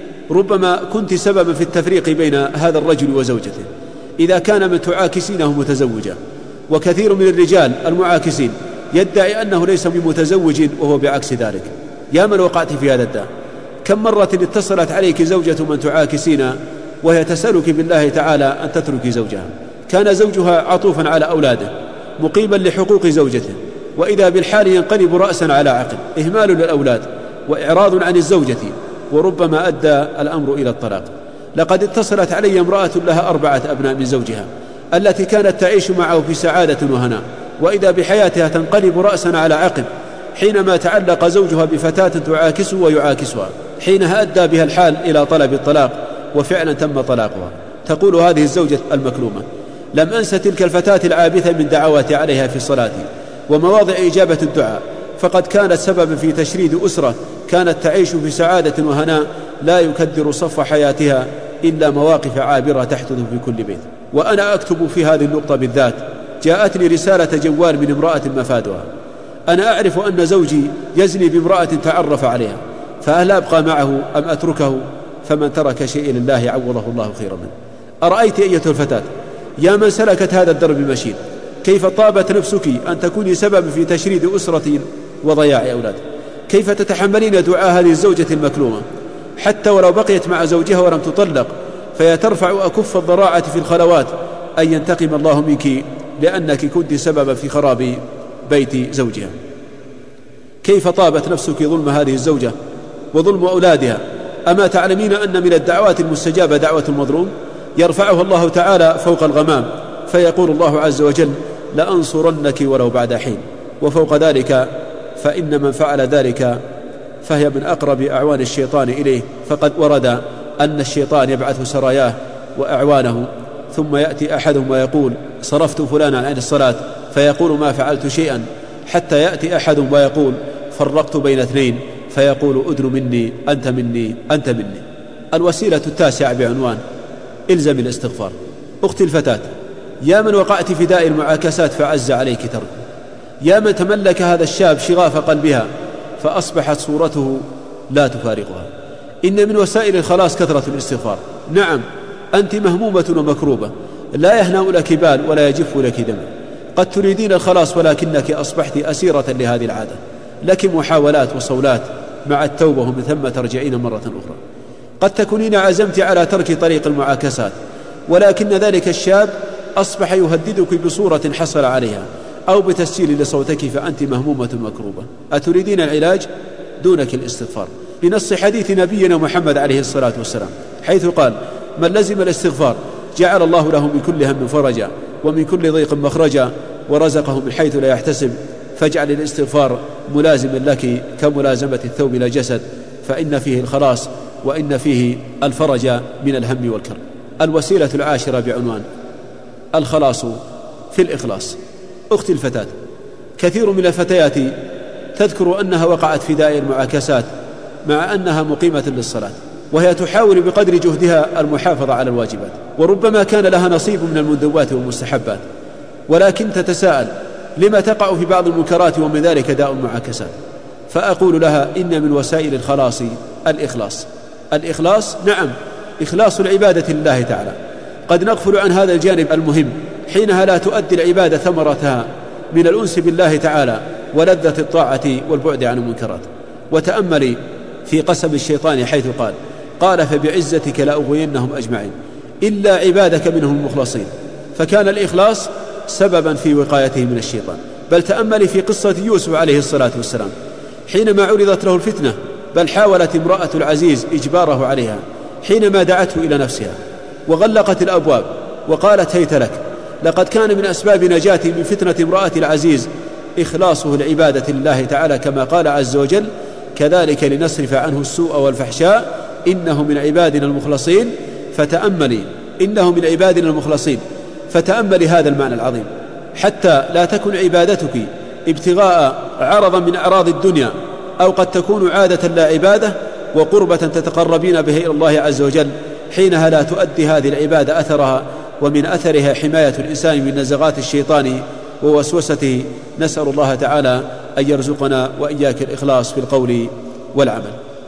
S3: ربما كنت سببا في التفريق بين هذا الرجل وزوجته إذا كان من تعاكسينه متزوجا. وكثير من الرجال المعاكسين يدعي أنه ليس بمتزوج وهو بعكس ذلك. يا من وقعت في هذا الداء، كم مرة اتصلت عليك زوجة من تعاكسين وهي تسألك بالله تعالى أن تترك زوجها، كان زوجها عطوفا على أولاده مقيما لحقوق زوجته، وإذا بالحال ينقلب رأسا على عقل، إهمال للأولاد وإعراض عن الزوجة، وربما أدى الأمر إلى الطلاق. لقد اتصلت علي امرأة لها أربعة أبناء من زوجها التي كانت تعيش معه في سعادة وهناء، وإذا بحياتها تنقلب رأسا على عقب حينما تعلق زوجها بفتاة تعاكسه ويعاكسها، حينها أدى بها الحال إلى طلب الطلاق، وفعلا تم طلاقها. تقول هذه الزوجة المكلومة: لم أنس تلك الفتاة العابثة من دعواتي عليها في صلاتي ومواضع إجابة الدعاء، فقد كانت سببا في تشريد أسرة كانت تعيش في سعادة وهناء لا يكدر صف حياتها إلا مواقف عابرة تحدث في كل بيت. وأنا أكتب في هذه النقطة بالذات جاءتني رسالة جوال من امرأة مفادها: أنا أعرف أن زوجي يزني بامرأة تعرف عليها، فهل أبقى معه أم أتركه؟ فمن ترك شيء لله عوضه الله خيرا منه. أرأيت أيتها الفتاة يا من سلكت هذا الدرب مشين، كيف طابت نفسك أن تكوني سبب في تشريد أسرة وضياع أولاد؟ كيف تتحملين دعاء هذه الزوجة المكلومة حتى ولو بقيت مع زوجها ولم تطلق، فهي ترفع أكف الضراعة في الخلوات أن ينتقم الله منك لأنك كنت سببا في خراب بيت زوجها؟ كيف طابت نفسك ظلم هذه الزوجة وظلم أولادها؟ أما تعلمين أن من الدعوات المستجابة دعوة المظلوم يرفعها الله تعالى فوق الغمام، فيقول الله عز وجل: لأنصرنك ولو بعد حين. وفوق ذلك فإن من فعل ذلك فهي من أقرب أعوان الشيطان إليه، فقد ورد أن الشيطان يبعث سراياه وأعوانه، ثم يأتي أحدهم ويقول: صرفت فلانا عن الصلاة، فيقول: ما فعلت شيئا، حتى يأتي أحدهم ويقول: فرقت بين اثنين، فيقول: أدن مني أنت مني أنت مني. الوسيلة التاسعة بعنوان: إلزم الاستغفار. أختي الفتاة، يا من وقعت في داء المعاكسات فعز عليك تركه، يا من تملك هذا الشاب شغاف قلبها فأصبحت صورته لا تفارقها، إن من وسائل الخلاص كثرة الاستغفار. نعم، أنت مهمومة ومكروبة، لا يهنأ لك بال ولا يجف لك دم، قد تريدين الخلاص ولكنك أصبحت أسيرة لهذه العادة، لك محاولات وصولات، مع التوبة ومن ثم ترجعين مرة أخرى. قد تكونين عزمت على ترك طريق المعاكسات، ولكن ذلك الشاب أصبح يهددك بصورة حصل عليها أو بتسجيل لصوتك، فأنت مهمومة مكروبة. أتريدين العلاج؟ دونك الاستغفار، بنص حديث نبينا محمد عليه الصلاة والسلام، حيث قال: من لزم الاستغفار جعل الله له من كل هم فرجا ومن كل ضيق مخرجا ورزقه من حيث لا يحتسب. فاجعل الاستغفار ملازما لك كملازمة الثوب إلى جسد، فإن فيه الخلاص وإن فيه الفرج من الهم والكرب. الوسيلة العاشرة بعنوان: الخلاص في الإخلاص. أختي الفتاة، كثير من الفتيات تذكر أنها وقعت في داء المعاكسات مع أنها مقيمة للصلاة، وهي تحاول بقدر جهدها المحافظة على الواجبات، وربما كان لها نصيب من المندوبات والمستحبات، ولكن تتساءل لما تقع في بعض المنكرات ومن ذلك داء المعاكسات. فأقول لها: إن من وسائل الخلاص الإخلاص. الإخلاص، نعم، إخلاص العبادة لله تعالى. قد نغفل عن هذا الجانب المهم حينها لا تؤدي العبادة ثمرتها من الأنس بالله تعالى ولذة الطاعة والبعد عن المنكرات. وتأملي في قسم الشيطان حيث قال: قال فبعزتك لأغوينهم أجمعين إلا عبادك منهم المخلصين. فكان الإخلاص سببا في وقايته من الشيطان. بل تأملي في قصة يوسف عليه الصلاة والسلام حينما عرضت له الفتنة، بل حاولت امرأة العزيز إجباره عليها حينما دعته إلى نفسها وغلقت الأبواب وقالت: هيت لك. لقد كان من أسباب نجاته من فتنة امرأة العزيز إخلاصه العبادة لله تعالى، كما قال عز وجل: كذلك لنصرف عنه السوء والفحشاء إنه من عبادنا المخلصين. فتأملي إنه من عبادنا المخلصين، فتأملي هذا المعنى العظيم، حتى لا تكن عبادتك ابتغاء عرضا من أعراض الدنيا، أو قد تكون عادة لا عبادة وقربة تتقربين به إلى الله عز وجل، حينها لا تؤدي هذه العبادة أثرها، ومن أثرها حماية الإنسان من نزغات الشيطان ووسوسته. نسأل الله تعالى أن يرزقنا وإياك الإخلاص في القول والعمل.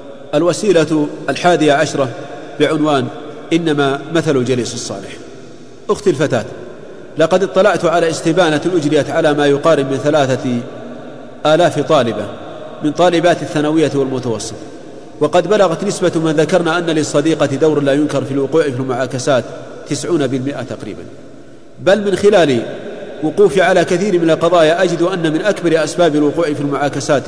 S3: الوسيلة الحادية عشرة بعنوان: إنما مثل الجليس الصالح. أختي الفتاة، لقد اطلعت على استبانة أجريت على ما يقارب من ثلاثة آلاف طالبة من طالبات الثانوية والمتوسط، وقد بلغت نسبة من ذكرنا أن للصديقة دور لا ينكر في الوقوع في المعاكسات تسعون بالمئة تقريبا. بل من خلال وقوفي على كثير من القضايا أجد أن من أكبر أسباب الوقوع في المعاكسات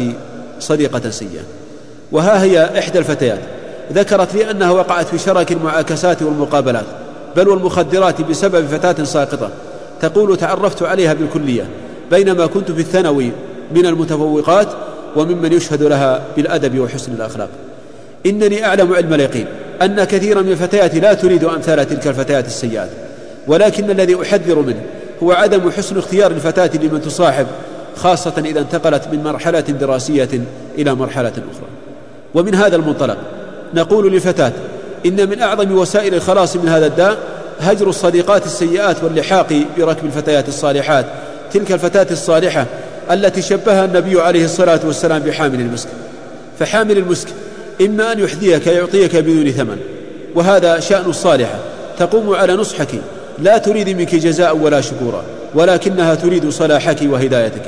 S3: صديقة سيئة. وها هي إحدى الفتيات ذكرت لي أنها وقعت في شرك المعاكسات والمقابلات بل والمخدرات بسبب فتاة ساقطة. تقول: تعرفت عليها بالكلية بينما كنت في الثانوي من المتفوقات وممن يشهد لها بالأدب وحسن الأخلاق. إنني أعلم علم اليقين أن كثيرا من الفتيات لا تريد أمثال تلك الفتيات السيئات، ولكن الذي أحذر منه هو عدم حسن اختيار الفتاة لمن تصاحب، خاصة إذا انتقلت من مرحلة دراسية إلى مرحلة أخرى. ومن هذا المنطلق نقول للفتاة إن من أعظم وسائل الخلاص من هذا الداء هجر الصديقات السيئات واللحاق بركب الفتيات الصالحات، تلك الفتاة الصالحة التي شبهها النبي عليه الصلاة والسلام بحامل المسك. فحامل المسك إما أن يحذيك يعطيك بدون ثمن، وهذا شأن الصالحة، تقوم على نصحك لا تريد منك جزاء ولا شكورا، ولكنها تريد صلاحك وهدايتك.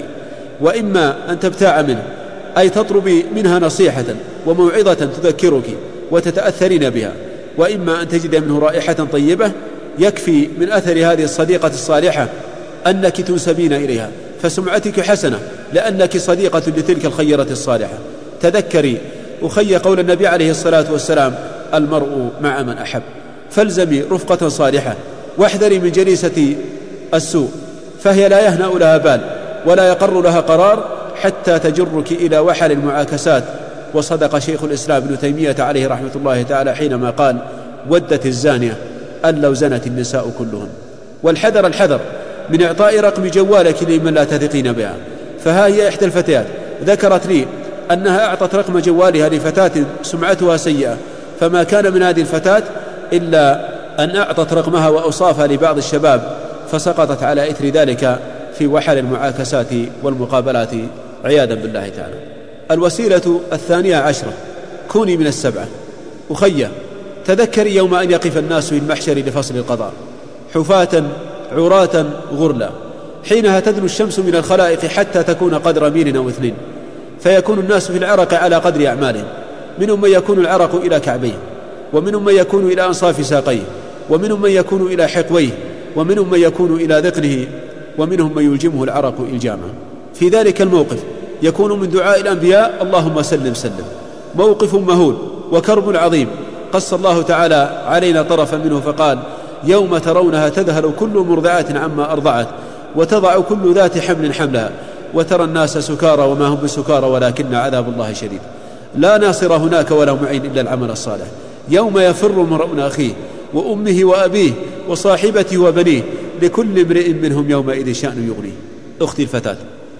S3: وإما أن تبتاع منه، أي تطلب منها نصيحة وموعظة تذكرك وتتأثرين بها، وإما أن تجد منه رائحة طيبة. يكفي من أثر هذه الصديقة الصالحة أنك تنسبين إليها، فسمعتك حسنة لأنك صديقة لتلك الخيرة الصالحة. تذكري أخي قول النبي عليه الصلاة والسلام: المرء مع من أحب. فالزمي رفقة صالحة، واحذري من جليسة السوء، فهي لا يهنأ لها بال ولا يقر لها قرار حتى تجرك إلى وحل المعاكسات. وصدق شيخ الإسلام ابن تيمية عليه رحمة الله تعالى حينما قال: ودت الزانية أن لو زنت النساء كلهن. والحذر الحذر من إعطاء رقم جوالك لمن لا تثقين بها. فها هي إحدى الفتيات ذكرت لي أنها أعطت رقم جوالها لفتاة سمعتها سيئة، فما كان من هذه الفتاة إلا أن أعطت رقمها وأوصافها لبعض الشباب، فسقطت على إثر ذلك في وحل المعاكسات والمقابلات عياذا بالله تعالى. الوسيلة الثانية عشرة: كوني من السبعة. أخية، تذكري يوم أن يقف الناس في المحشر لفصل القضاء حفاة عراة غرلا، حينها تدنو الشمس من الخلائق حتى تكون قدر ميل أو اثنين، فيكون الناس في العرق على قدر أعمالهم، منهم من يكون العرق إلى كعبيه، ومنهم من يكون إلى أنصاف ساقيه، ومنهم من يكون إلى حقويه، ومنهم من يكون إلى ذقنه، ومنهم من يلجمه العرق إلجاما. في ذلك الموقف يكون من دعاء الأنبياء: اللهم سلم سلم. موقف مهول وكرب عظيم، قص الله تعالى علينا طرفا منه فقال: يوم ترونها تذهل كل مرضعة عما أرضعت وتضع كل ذات حمل حملها وترى الناس سكارى وما هم بسكارى ولكن عذاب الله شديد. لا ناصر هناك ولا معين إلا العمل الصالح. يوم يفر المرء من أخيه وأمه وأبيه وصاحبته وبنيه لكل امرئ منهم يومئذ شأن يغنيه. أختي الفتاة،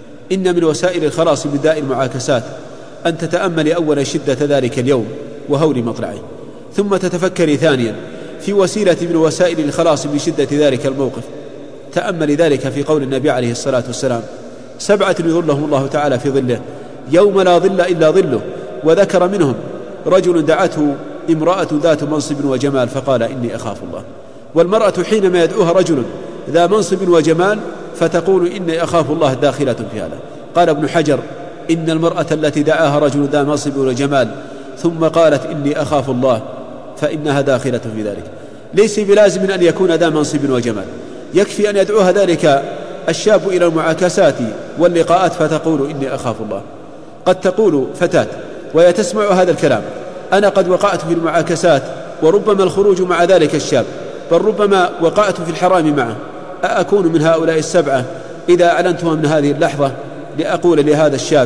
S3: إن من وسائل الخلاص من داء المعاكسات أن تتأمل أول شدة ذلك اليوم وهول مطلعه، ثم تتفكري ثانيا في وسيلة من وسائل الخلاص من شدة ذلك الموقف. تأمل ذلك في قول النبي عليه الصلاة والسلام: سبعة يظلهم الله تعالى في ظله يوم لا ظل إلا ظله. وذكر منهم رجل دعته امرأة ذات منصب وجمال فقال: إني أخاف الله. والمرأة حينما يدعوها رجل ذا منصب وجمال فتقول: إني أخاف الله داخلة في هذا. قال ابن حجر: إن المرأة التي دعاها رجل ذا منصب وجمال ثم قالت إني أخاف الله فإنها داخلة في ذلك. ليس بلازم أن يكون ذا منصب وجمال، يكفي أن يدعوها ذلك الشاب إلى المعاكسات واللقاءات فتقول: إني أخاف الله. قد تقول فتاة وهي تسمع هذا الكلام: أنا قد وقعت في المعاكسات، وربما الخروج مع ذلك الشاب، بل ربما وقعت في الحرام معه، أأكون من هؤلاء السبعة إذا أعلنتها من هذه اللحظة لأقول لهذا الشاب: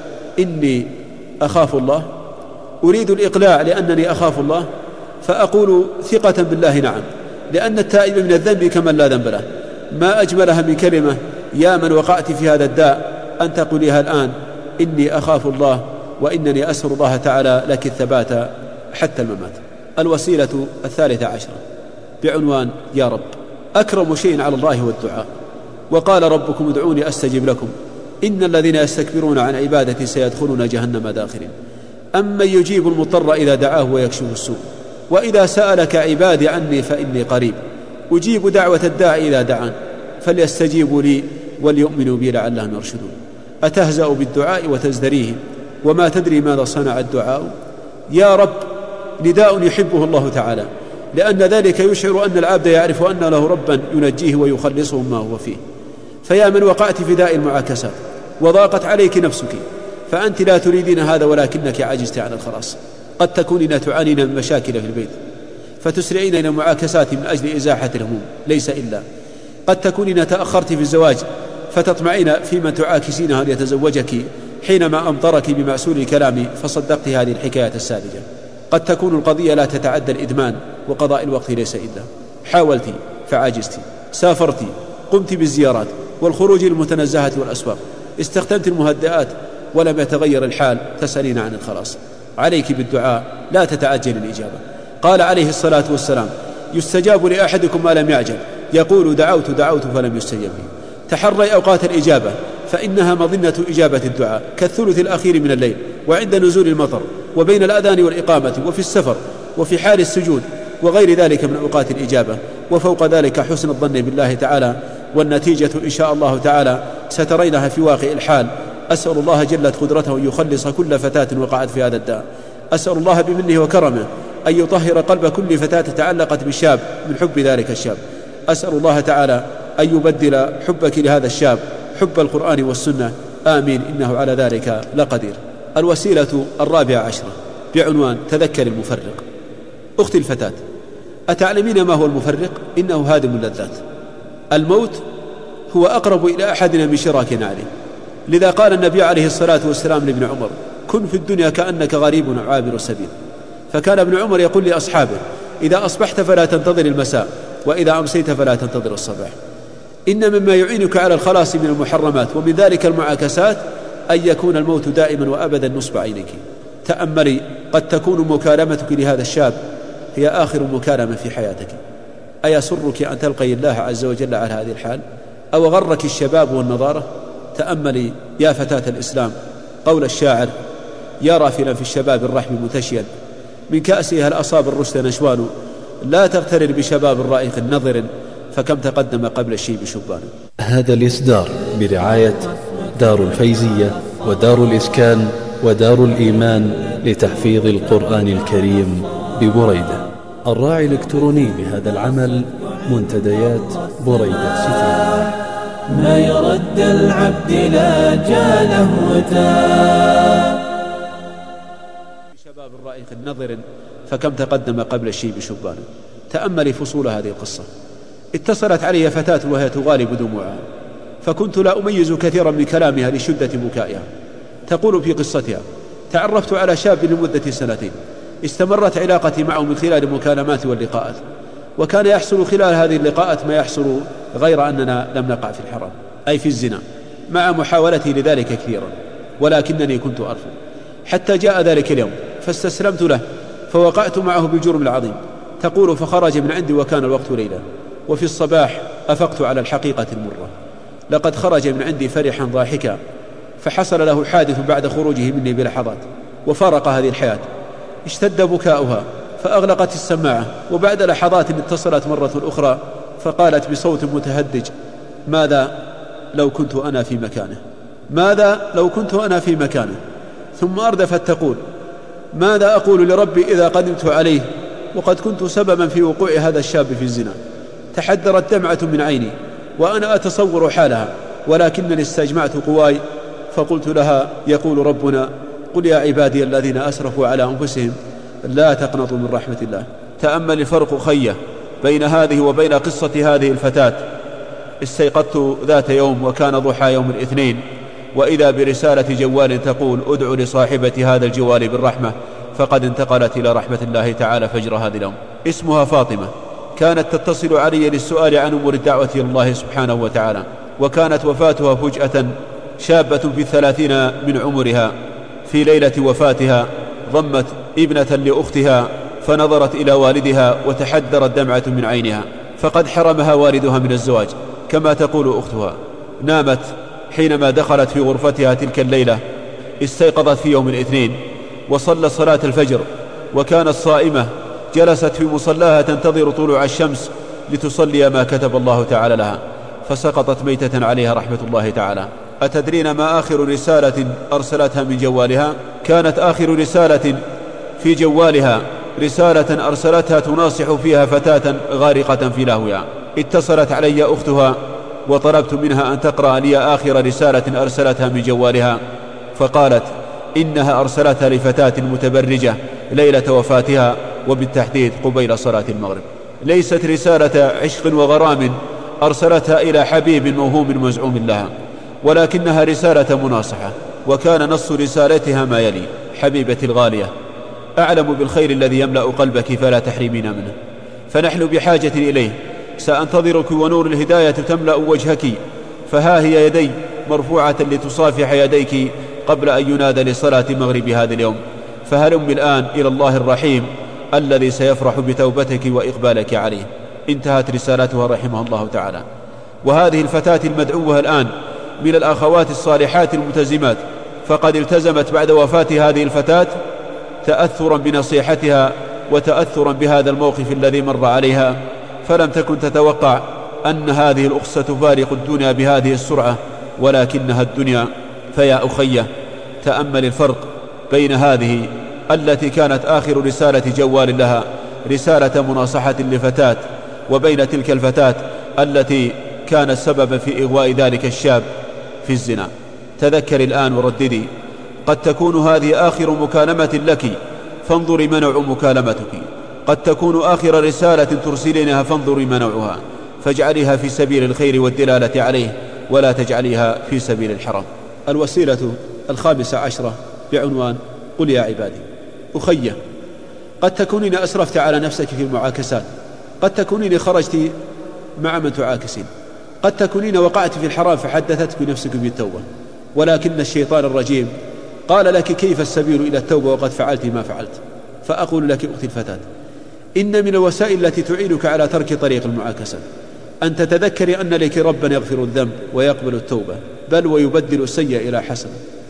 S3: إني أخاف الله؟ أريد الإقلاع لأنني أخاف الله؟ فأقول ثقة بالله: نعم، لأن التائب من الذنب كمن لا ذنب له. ما أجملها من كلمة يا من وقعت في هذا الداء أن تقوليها الآن: إني أخاف الله، وإنني أسأل الله تعالى لك الثبات حتى الممات. الوسيلة الثالثة عشرة بعنوان: يا رب. أكرم شيء على الله هو الدعاء، وقال ربكم ادعوني أستجب لكم إن الذين يستكبرون عن عبادتي سيدخلون جهنم داخرين. أمن يجيب المضطر إذا دعاه ويكشف السوء وإذا سألك عبادي عني فإني قريب أجيب دعوة الداعي إذا دعان فليستجيبوا لي وليؤمنوا بي لعلهم يرشدون. أتهزأ بالدعاء وتزدريه وما تدري ماذا صنع الدعاء؟ يا رب نداء يحبه الله تعالى، لأن ذلك يشعر أن العبد يعرف أن له ربا ينجيه ويخلصه ما هو فيه. فيا من وقعت في داء المعاكسات وضاقت عليك نفسك، فأنت لا تريدين هذا ولكنك عجزت عن الخلاص. قد تكونين تعانين من مشاكل في البيت فتسرعين إلى المعاكسات من أجل إزاحة الهموم، ليس إلا. قد تكونين تأخرت في الزواج فتطمعين في من تعاكسينها ليتزوجك حينما أمطرك بمأسول الكلام فصدقت هذه الحكاية الساذجة. قد تكون القضية لا تتعدى الإدمان وقضاء الوقت ليس إلا. حاولت فعجزت، سافرت، قمت بالزيارات والخروج للمتنزهات والأسواق، استخدمت المهدئات ولم يتغير الحال، تسألين عن الخلاص. عليك بالدعاء، لا تتعجل الإجابة. قال عليه الصلاة والسلام: يستجاب لأحدكم ما لم يعجل، يقول دعوت دعوت فلم يستجب لي. تحري أوقات الإجابة فإنها مظنة إجابة الدعاء، كالثلث الأخير من الليل، وعند نزول المطر، وبين الأذان والإقامة، وفي السفر، وفي حال السجود، وغير ذلك من أوقات الإجابة. وفوق ذلك حسن الظن بالله تعالى، والنتيجة إن شاء الله تعالى سترينها في واقع الحال. أسأل الله جلت قدرته أن يخلص كل فتاة وقعت في هذا الداء. أسأل الله بمنه وكرمه أن يطهر قلب كل فتاة تعلقت بشاب من حب ذلك الشاب. أسأل الله تعالى أن يبدل حبك لهذا الشاب حب القرآن والسنة، آمين، إنه على ذلك لقدير. الوسيلة الرابعة عشرة بعنوان تذكر المفرق. أختي الفتاة، أتعلمين ما هو المفرق؟ إنه هادم اللذات. الموت هو أقرب إلى أحدنا من شراك عليه، لذا قال النبي عليه الصلاة والسلام لابن عمر: كن في الدنيا كأنك غريب أو عابر السبيل. فكان ابن عمر يقول لأصحابه: إذا أصبحت فلا تنتظر المساء، وإذا أمسيت فلا تنتظر الصباح. إن مما يعينك على الخلاص من المحرمات ومن ذلك المعاكسات أن يكون الموت دائما وأبدا نصب عينك. تأملي، قد تكون مكالمتك لهذا الشاب هي آخر مكالمة في حياتك. أيسرك أن تلقي الله عز وجل على هذه الحال؟ أو غرك الشباب والنضارة؟ تأملي يا فتاة الإسلام قول الشاعر: يا رافلا في الشباب الرحم متشيا، من كأسها الأصاب الرشد نشوان، لا تغترر بشباب رائق نظر، فكم تقدم قبل الشيب شبان.
S1: هذا الإصدار برعاية دار الفيزية ودار الإسكان ودار الإيمان لتحفيظ القرآن الكريم ببريدة. الراعي الإلكتروني لهذا العمل منتديات بريدة سيتي.
S2: ما يرد العبد لا جاله وتاب،
S3: شباب الرائق النظر، فكم تقدم قبل الشيب شبان. تأملي فصول هذه القصة. اتصلت علي فتاة وهي تغالب دموعها، فكنت لا أميز كثيرا من كلامها لشدة بكائها. تقول في قصتها: تعرفت على شاب لمدة سنتين، استمرت علاقتي معه من خلال المكالمات واللقاءات، وكان يحصل خلال هذه اللقاءات ما يحصل، غير أننا لم نقع في الحرام أي في الزنا، مع محاولتي لذلك كثيرا، ولكنني كنت أرفض، حتى جاء ذلك اليوم فاستسلمت له فوقعت معه بالجرم العظيم. تقول: فخرج من عندي وكان الوقت ليلا، وفي الصباح أفقت على الحقيقة المرة. لقد خرج من عندي فرحا ضاحكا، فحصل له حادث بعد خروجه مني بلحظات وفارق هذه الحياة. اشتد بكاؤها فأغلقت السماعة، وبعد لحظات اتصلت مرة أخرى فقالت بصوت متهدج: ماذا لو كنت أنا في مكانه، ماذا لو كنت أنا في مكانه. ثم أردفت تقول: ماذا أقول لربي إذا قدمت عليه وقد كنت سببا في وقوع هذا الشاب في الزنا. تحدرت دمعة من عيني وأنا أتصور حالها، ولكنني استجمعت قواي فقلت لها: يقول ربنا: قل يا عبادي الذين أسرفوا على أنفسهم لا تقنطوا من رحمة الله. تأمل الفرق خيه بين هذه وبين قصة هذه الفتاة. استيقظت ذات يوم وكان ضحى يوم الاثنين، وإذا برسالة جوال تقول: ادعو لصاحبة هذا الجوال بالرحمة فقد انتقلت إلى رحمة الله تعالى فجر هذا اليوم. اسمها فاطمة، كانت تتصل علي للسؤال عن أمور الدعوة إلى الله سبحانه وتعالى، وكانت وفاتها فجأة. شابة في الثلاثين من عمرها، في ليلة وفاتها ضمت ابنة لأختها فنظرت إلى والدها وتحدرت دمعة من عينها، فقد حرمها والدها من الزواج كما تقول أختها. نامت حينما دخلت في غرفتها تلك الليلة. استيقظت في يوم الاثنين وصلت صلاة الفجر وكانت صائمة، جلست في مصلاها تنتظر طلوع الشمس لتصلي ما كتب الله تعالى لها، فسقطت ميتة عليها رحمة الله تعالى. أتدرين ما آخر رسالة أرسلتها من جوالها؟ كانت آخر رسالة في جوالها رسالة أرسلتها تناصح فيها فتاة غارقة في لهوها. اتصلت علي أختها وطلبت منها أن تقرأ لي آخر رسالة أرسلتها من جوالها، فقالت إنها أرسلتها لفتاة متبرجة ليلة وفاتها، وبالتحديد قبيل صلاة المغرب. ليست رسالة عشق وغرام أرسلتها إلى حبيب موهوم مزعوم لها، ولكنها رسالة مناصحة، وكان نص رسالتها ما يلي: حبيبتي الغالية، أعلم بالخير الذي يملأ قلبك فلا تحرمين منه، فنحن بحاجة إليه. سأنتظرك ونور الهداية تملأ وجهك، فها هي يدي مرفوعة لتصافح يديك قبل أن ينادى لصلاة مغرب هذا اليوم، فهلم الآن إلى الله الرحيم الذي سيفرح بتوبتك وإقبالك عليه. انتهت رسالتها رحمه الله تعالى. وهذه الفتاة المدعوة الآن من الأخوات الصالحات الملتزمات، فقد التزمت بعد وفاة هذه الفتاة تأثرا بنصيحتها وتأثرا بهذا الموقف الذي مر عليها، فلم تكن تتوقع أن هذه الأخت ستفارق الدنيا بهذه السرعة، ولكنها الدنيا. فيا أخيه، تأمل الفرق بين هذه التي كانت آخر رسالة جوال لها رسالة مناصحة لفتاة، وبين تلك الفتاة التي كانت سببا في إغواء ذلك الشاب في الزنا. تذكري الآن ورددي، قد تكون هذه آخر مكالمة لك فانظري ما نوع مكالمتك، قد تكون آخر رسالة ترسلينها فانظري ما نوعها، فاجعليها في سبيل الخير والدلالة عليه، ولا تجعليها في سبيل الحرام. الوسيلة الخامسة عشرة بعنوان قل يا عبادي. أخيه، قد تكونين أسرفت على نفسك في المعاكسات، قد تكونين خرجت مع من تعاكسين، قد تكونين وقعت في الحرام فحدثتك بنفسك بالتوبة، ولكن الشيطان الرجيم قال لك كيف السبيل إلى التوبة وقد فعلت ما فعلت. فأقول لك أختي الفتاة، إن من الوسائل التي تعينك على ترك طريق المعاكسة أن تتذكري أن لك ربا يغفر الذنب ويقبل التوبة، بل ويبدل السيء إلى حسنة.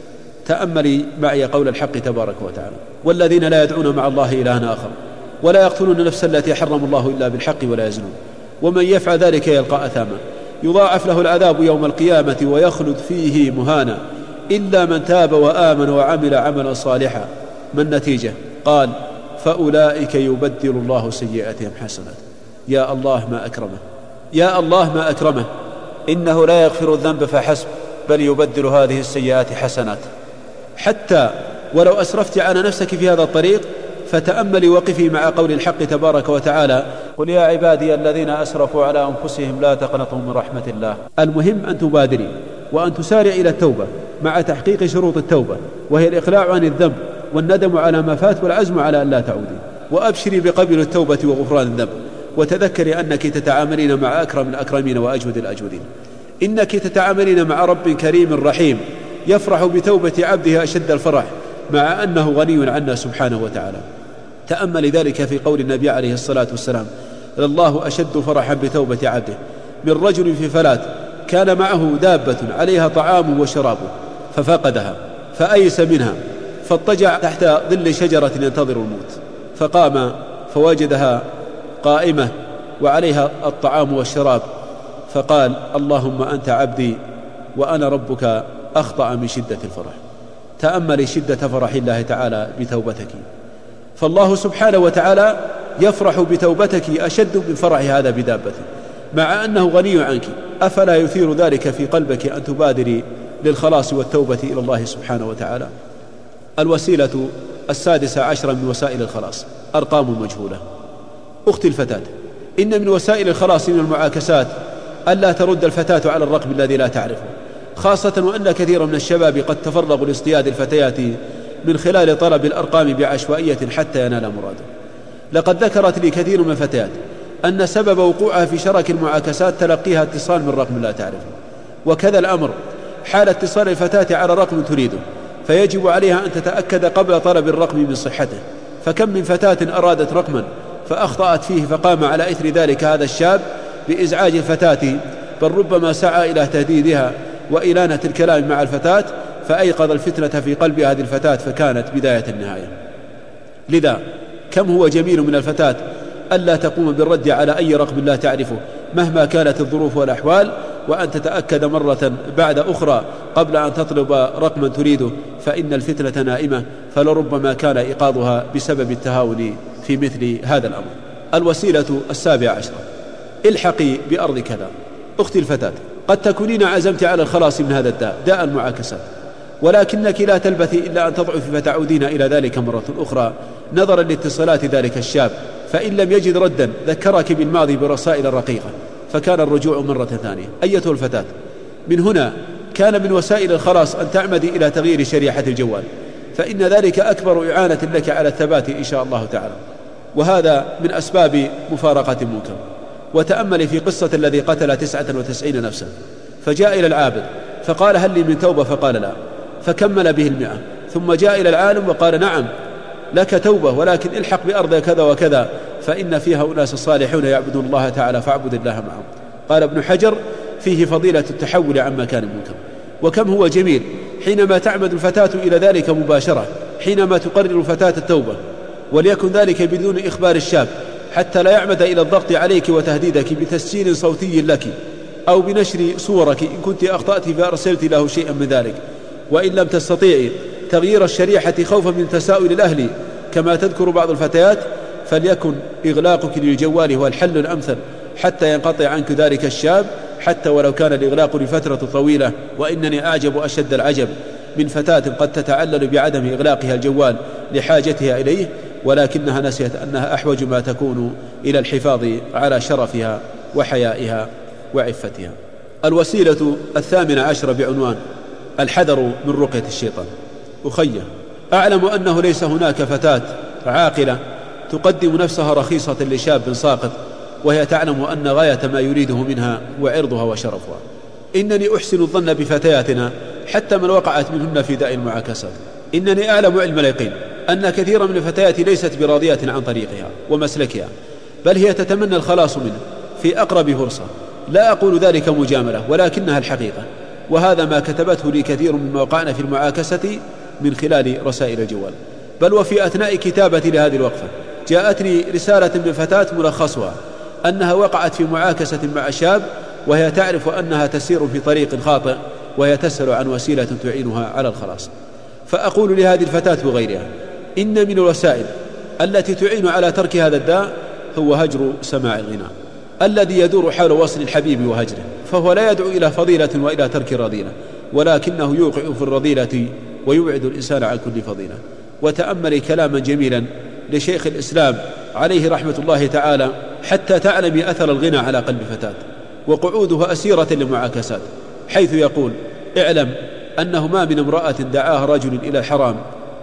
S3: تأملي معي قول الحق تبارك وتعالى: والذين لا يدعون مع الله إلها آخر ولا يقتلون النفس التي حرم الله إلا بالحق ولا يزنون ومن يفعل ذلك يلقى أثاما يضاعف له العذاب يوم القيامة ويخلد فيه مهانا إلا من تاب وآمن وعمل عملا صالحا. ما النتيجة؟ قال: فأولئك يبدل الله سيئاتهم حسنات. يا الله ما أكرمه، يا الله ما أكرمه، إنه لا يغفر الذنب فحسب، بل يبدل هذه السيئات حسنات. حتى ولو أسرفت على نفسك في هذا الطريق فتأملي وقفي مع قول الحق تبارك وتعالى: قل يا عبادي الذين أسرفوا على أنفسهم لا تقنطوا من رحمة الله. المهم أن تبادري وأن تسارع إلى التوبة مع تحقيق شروط التوبة، وهي الإقلاع عن الذنب والندم على ما فات والعزم على أن لا تعودي، وأبشري بقبل التوبة وغفران الذنب، وتذكري أنك تتعاملين مع أكرم الأكرمين وأجود الأجودين، إنك تتعاملين مع رب كريم رحيم يفرح بتوبة عبده أشد الفرح مع أنه غني عنا سبحانه وتعالى. تأمل ذلك في قول النبي عليه الصلاة والسلام: الله أشد فرحا بتوبة عبده من رجل في فلاة كان معه دابة عليها طعام وشرابه ففقدها فأيس منها فاضطجع تحت ظل شجرة ينتظر الموت، فقام فوجدها قائمة وعليها الطعام والشراب، فقال: اللهم أنت عبدي وأنا ربك، أخطأ من شدة الفرح. تأملي شدة فرح الله تعالى بتوبتك، فالله سبحانه وتعالى يفرح بتوبتك أشد من فرح هذا بدابته مع أنه غني عنك. أفلا يثير ذلك في قلبك أن تبادري للخلاص والتوبة إلى الله سبحانه وتعالى؟ الوسيلة السادسة عشرة من وسائل الخلاص: أرقام مجهولة. أختي الفتاة، إن من وسائل الخلاص من المعاكسات ألا ترد الفتاة على الرقم الذي لا تعرفه، خاصة وأن كثيرا من الشباب قد تفرغوا لاصطياد الفتيات من خلال طلب الأرقام بعشوائية حتى ينال مراده. لقد ذكرت لي كثير من الفتيات أن سبب وقوعها في شرك المعاكسات تلقيها اتصال من رقم لا تعرفه، وكذا الأمر حال اتصال الفتاة على رقم تريده، فيجب عليها أن تتأكد قبل طلب الرقم من صحته. فكم من فتاة أرادت رقما فأخطأت فيه، فقام على إثر ذلك هذا الشاب بإزعاج الفتاة، بل ربما سعى إلى تهديدها وإلانة الكلام مع الفتاة، فأيقظ الفتنة في قلب هذه الفتاة، فكانت بداية النهاية. لذا كم هو جميل من الفتاة ألا تقوم بالرد على أي رقم لا تعرفه مهما كانت الظروف والأحوال، وأن تتأكد مرة بعد أخرى قبل أن تطلب رقما تريده، فإن الفتنة نائمة، فلربما كان إيقاظها بسبب التهاون في مثل هذا الأمر. الوسيلة السابعة عشرة: الحقي بأرض كذا. أختي الفتاة، قد تكونين عزمت على الخلاص من هذا الداء، داء المعاكسات، ولكنك لا تلبثي إلا أن تضعفي فتعودين إلى ذلك مرة أخرى نظرا لاتصالات ذلك الشاب، فإن لم يجد ردا ذكرك بالماضي برسائل رقيقة، فكان الرجوع مرة ثانية. أيتها الفتاة، من هنا كان من وسائل الخلاص أن تعمدي إلى تغيير شريحة الجوال، فإن ذلك أكبر إعانة لك على الثبات إن شاء الله تعالى. وهذا من أسباب مفارقة المنكر. وتأمل في قصة الذي قتل تسعة وتسعين نفسا، فجاء إلى العابد فقال هل لي من توبة؟ فقال لا، فكمل به المئة، ثم جاء إلى العالم وقال نعم لك توبة، ولكن الحق بأرض كذا وكذا فإن فيها أناس صالحون يعبدون الله تعالى فاعبد الله معهم. قال ابن حجر فيه فضيلة التحول عن مكان المنكر. وكم هو جميل حينما تعمد الفتاة إلى ذلك مباشرة، حينما تقرر الفتاة التوبة، وليكن ذلك بدون إخبار الشاب حتى لا يعمد إلى الضغط عليك وتهديدك بتسجيل صوتي لك أو بنشر صورك إن كنت أخطأت فأرسلت له شيئا من ذلك. وإن لم تستطيعي تغيير الشريحة خوفا من تساؤل الأهل كما تذكر بعض الفتيات، فليكن إغلاقك للجوال هو الحل الأمثل حتى ينقطع عنك ذلك الشاب، حتى ولو كان الإغلاق لفترة طويلة. وإنني أعجب أشد العجب من فتاة قد تتعلل بعدم إغلاقها الجوال لحاجتها إليه، ولكنها نسيت أنها أحوج ما تكون إلى الحفاظ على شرفها وحيائها وعفتها. الوسيلة الثامنة عشر بعنوان الحذر من رقية الشيطان. أخي، أعلم أنه ليس هناك فتاة عاقلة تقدم نفسها رخيصة لشاب ساقط وهي تعلم أن غاية ما يريده منها هو عرضها وشرفها. إنني أحسن الظن بفتياتنا حتى من وقعت منهن في داء المعاكسات. إنني أعلم علم اليقين أن كثيرا من الفتيات ليست براضية عن طريقها ومسلكها، بل هي تتمنى الخلاص منه في أقرب فرصة. لا أقول ذلك مجاملة، ولكنها الحقيقة، وهذا ما كتبته لي كثير من وقعنا في المعاكسة من خلال رسائل الجوال. بل وفي أثناء كتابتي لهذه الوقفة جاءتني رسالة من فتاة ملخصها أنها وقعت في معاكسة مع شاب وهي تعرف أنها تسير في طريق خاطئ، وهي تسأل عن وسيلة تعينها على الخلاص. فأقول لهذه الفتاة وغيرها إن من الوسائل التي تعين على ترك هذا الداء هو هجر سماع الغناء الذي يدور حول وصل الحبيب وهجره، فهو لا يدعو إلى فضيلة وإلى ترك الرذيلة، ولكنه يوقع في الرذيلة ويبعد الإنسان عن كل فضيلة. وتأمل كلاما جميلا لشيخ الإسلام عليه رحمة الله تعالى حتى تعلمي أثر الغنى على قلب فتاة وقعودها أسيرة للمعاكسات، حيث يقول: اعلم أنه ما من امرأة دعاها رجل إلى الحرام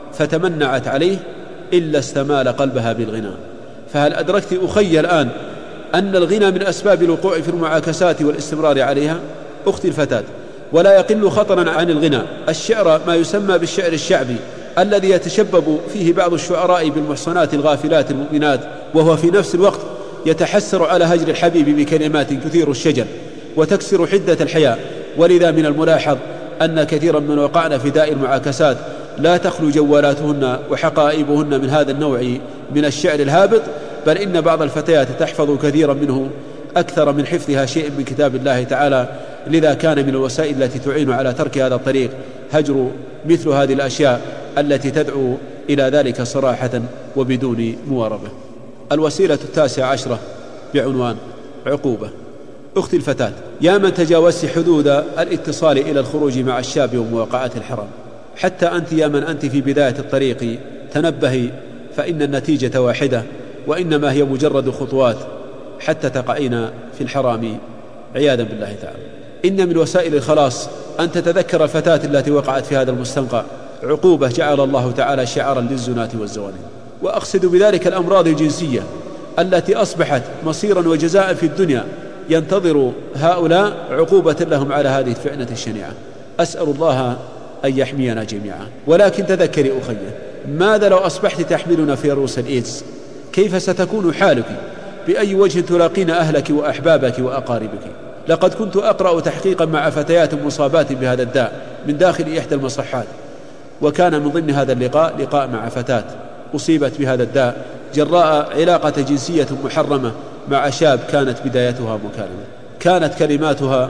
S3: فتمنعت عليه إلا استمال قلبها بالغنى. فهل أدركت أخي الآن أن الغنى من أسباب الوقوع في المعاكسات والاستمرار عليها؟ أختي الفتاة، ولا يقل خطرا عن الغنى الشعر، ما يسمى بالشعر الشعبي الذي يتشبب فيه بعض الشعراء بالمحصنات الغافلات المؤمنات، وهو في نفس الوقت يتحسر على هجر الحبيب بكلمات كثير الشجر وتكسر حدة الحياء. ولذا من الملاحظ أن كثيرا من وقعنا في داء المعاكسات لا تخلو جوالاتهن وحقائبهن من هذا النوع من الشعر الهابط، بل إن بعض الفتيات تحفظ كثيرا منه أكثر من حفظها شيء من كتاب الله تعالى. لذا كان من الوسائل التي تعين على ترك هذا الطريق هجر مثل هذه الأشياء التي تدعو إلى ذلك صراحة وبدون مواربة. الوسيلة التاسعة عشرة بعنوان عقوبة. أختي الفتاة، يا من تجاوزت حدود الاتصال إلى الخروج مع الشاب ومواقعة الحرام، حتى أنت يا من أنت في بداية الطريق تنبهي، فإن النتيجة واحدة، وإنما هي مجرد خطوات حتى تقعين في الحرام عياذا بالله تعالى. إن من وسائل الخلاص أن تتذكر الفتاة التي وقعت في هذا المستنقع عقوبة جعل الله تعالى شعارا للزناة والزواني، وأقصد بذلك الأمراض الجنسية التي أصبحت مصيرا وجزاء في الدنيا، ينتظر هؤلاء عقوبة لهم على هذه الفئنة الشنيعة. أسأل الله أن يحمينا جميعا. ولكن تذكري أخي، ماذا لو أصبحت تحملنا فيروس الإيدز؟ كيف ستكون حالك؟ بأي وجه تلاقين أهلك وأحبابك وأقاربك؟ لقد كنت أقرأ تحقيقا مع فتيات مصابات بهذا الداء من داخل إحدى المصحات، وكان من ضمن هذا اللقاء لقاء مع فتاة أصيبت بهذا الداء جراء علاقة جنسية محرمة مع شاب كانت بدايتها مكالمة. كانت كلماتها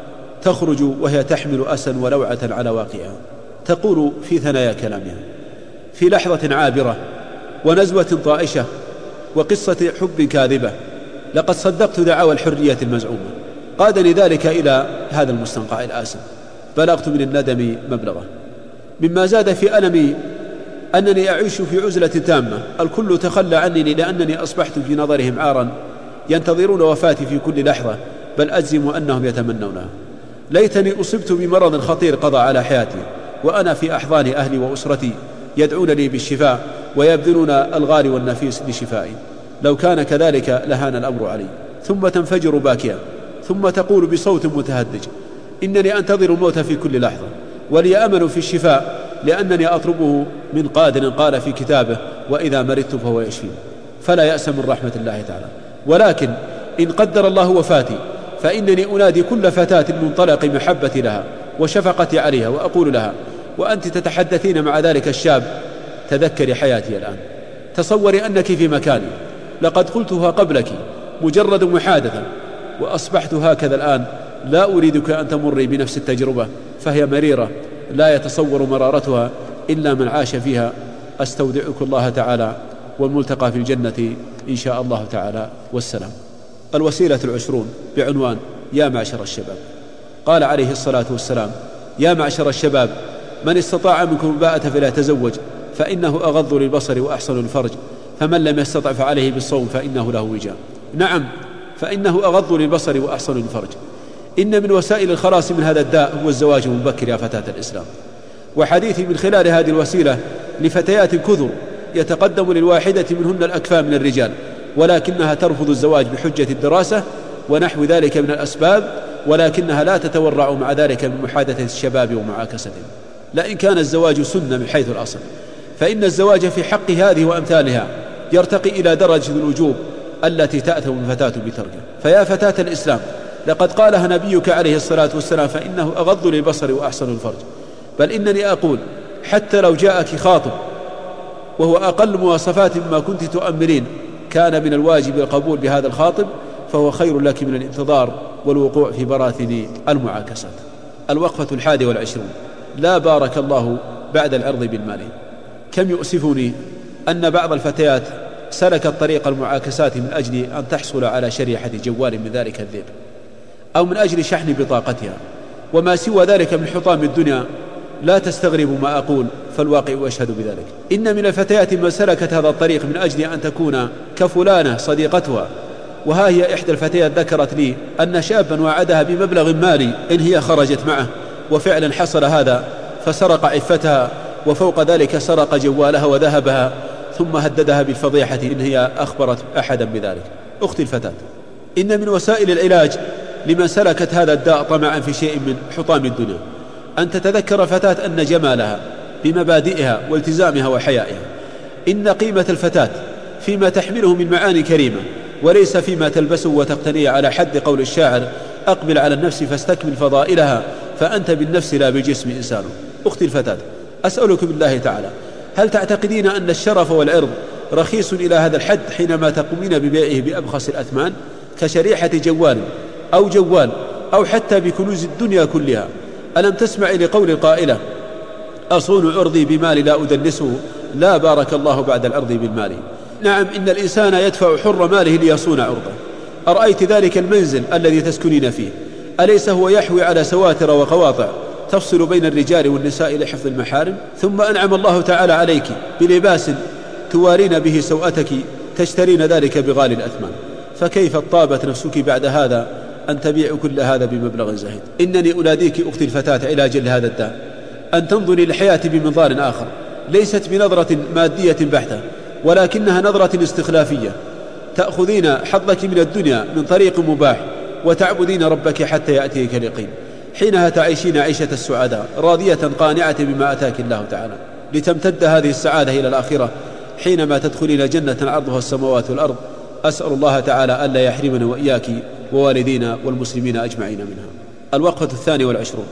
S3: تخرج وهي تحمل أسا ولوعة على واقعها. تقول في ثنايا كلامها: في لحظة عابرة ونزوة طائشة وقصة حب كاذبة، لقد صدقت دعاوى الحرية المزعومة، قادني ذلك إلى هذا المستنقع الآسف. بلغت من الندم مبلغه. مما زاد في ألمي أنني أعيش في عزلة تامة، الكل تخلى عني لأنني أصبحت في نظرهم عارا، ينتظرون وفاتي في كل لحظة، بل أجزم أنهم يتمنونها. ليتني أصبت بمرض خطير قضى على حياتي وأنا في أحضان أهلي وأسرتي، يدعون لي بالشفاء ويبذلون الغالي والنفيس لشفائي. لو كان كذلك لهان الأمر علي. ثم تنفجر باكيا، ثم تقول بصوت متهدج: إنني أنتظر الموت في كل لحظة، ولي أمل في الشفاء، لأنني أطلبه من قادر قال في كتابه: وإذا مرضت فهو يشفين. فلا يأس من رحمة الله تعالى. ولكن إن قدر الله وفاتي فإنني أنادي كل فتاة منطلق محبتي لها وشفقتي عليها، وأقول لها: وأنت تتحدثين مع ذلك الشاب، تذكري حياتي الآن، تصوري أنك في مكاني، لقد قلتها قبلك مجرد محادثة، وأصبحت هكذا الآن. لا أريدك أن تمري بنفس التجربة، فهي مريرة لا يتصور مرارتها إلا من عاش فيها. أستودعك الله تعالى، والملتقى في الجنة إن شاء الله تعالى، والسلام. الوسيلة العشرون بعنوان: يا معشر الشباب. قال عليه الصلاة والسلام: يا معشر الشباب، من استطاع منكم الباءة فلا يتزوج، فإنه أغض للبصر وأحسن الفرج، فمن لم يستطع فعليه بالصوم فإنه له وجاء. نعم، فإنه أغض للبصر وأحسن الفرج. إن من وسائل الخلاص من هذا الداء هو الزواج المبكر يا فتاة الإسلام. وحديثي من خلال هذه الوسيلة لفتيات كثر يتقدم للواحدة منهن الأكفاء من الرجال، ولكنها ترفض الزواج بحجة الدراسة ونحو ذلك من الأسباب، ولكنها لا تتورع مع ذلك من محادثة الشباب ومعاكستهم. لئن كان الزواج سنة من حيث الأصل، فإن الزواج في حق هذه وأمثالها يرتقي إلى درجة الوجوب التي تأثم الفتاة بتركه. فيا فتاة الإسلام، لقد قالها نبيك عليه الصلاة والسلام: فإنه أغض للبصر وأحسن الفرج. بل إنني أقول: حتى لو جاءك خاطب وهو أقل مواصفات مما كنت تؤملين، كان من الواجب القبول بهذا الخاطب، فهو خير لك من الانتظار والوقوع في براثن المعاكسات. الوقفة الحادية والعشرون: لا بارك الله بعد العرض بالمال. كم يؤسفني أن بعض الفتيات سلكت طريق المعاكسات من أجل أن تحصل على شريحة جوال من ذلك الذئب، أو من أجل شحن بطاقتها، وما سوى ذلك من حطام الدنيا. لا تستغربوا ما أقول، فالواقع يشهد بذلك. إن من الفتيات من سلكت هذا الطريق من أجل أن تكون كفلانة صديقتها. وها هي إحدى الفتيات ذكرت لي أن شابا وعدها بمبلغ مالي إن هي خرجت معه، وفعلا حصل هذا، فسرق عفتها، وفوق ذلك سرق جوالها وذهبها، ثم هددها بالفضيحة إن هي أخبرت أحدا بذلك. أختي الفتاة، إن من وسائل العلاج لمن سلكت هذا الداء طمعا في شيء من حطام الدنيا أن تتذكر فتاة أن جمالها بمبادئها والتزامها وحيائها. إن قيمة الفتاة فيما تحمله من معاني كريمة، وليس فيما تلبسه وتقتنيه، على حد قول الشاعر: أقبل على النفس فاستكمل فضائلها، فأنت بالنفس لا بالجسم إنسان. أختي الفتاة، أسألك بالله تعالى، هل تعتقدين أن الشرف والعرض رخيص إلى هذا الحد حينما تقومين ببيعه بأبخس الأثمان كشريحة جوال أو جوال أو حتى بكنوز الدنيا كلها؟ ألم تسمعي لقول القائلة: أصون عرضي بمال لا أدنسه، لا بارك الله بعد العرض بالمال. نعم، إن الإنسان يدفع حر ماله ليصون عرضه. أرأيت ذلك المنزل الذي تسكنين فيه، أليس هو يحوي على سواتر وقواطع تفصل بين الرجال والنساء لحفظ المحارم؟ ثم أنعم الله تعالى عليك بلباس توارين به سوءتك، تشترين ذلك بغالي الأثمان، فكيف طابت نفسك بعد هذا أن تبيع كل هذا بمبلغ زهيد؟ إنني أناديك أختي الفتاة علاجا لهذا الداء أن تنظري للحياة بمنظار آخر، ليست بنظرة مادية بحتة، ولكنها نظرة استخلافية. تأخذين حظك من الدنيا من طريق مباح، وتعبدين ربك حتى يأتيك اليقين. حينها تعيشين عيشة السعادة، راضية قانعة بما أتاك الله تعالى، لتمتد هذه السعادة إلى الآخرة حينما تدخلين جنة عرضها السماوات والأرض. أسأل الله تعالى ألا يحرمنا وإياك ووالدينا والمسلمين أجمعين منها. الوقفة الثانية والعشرون: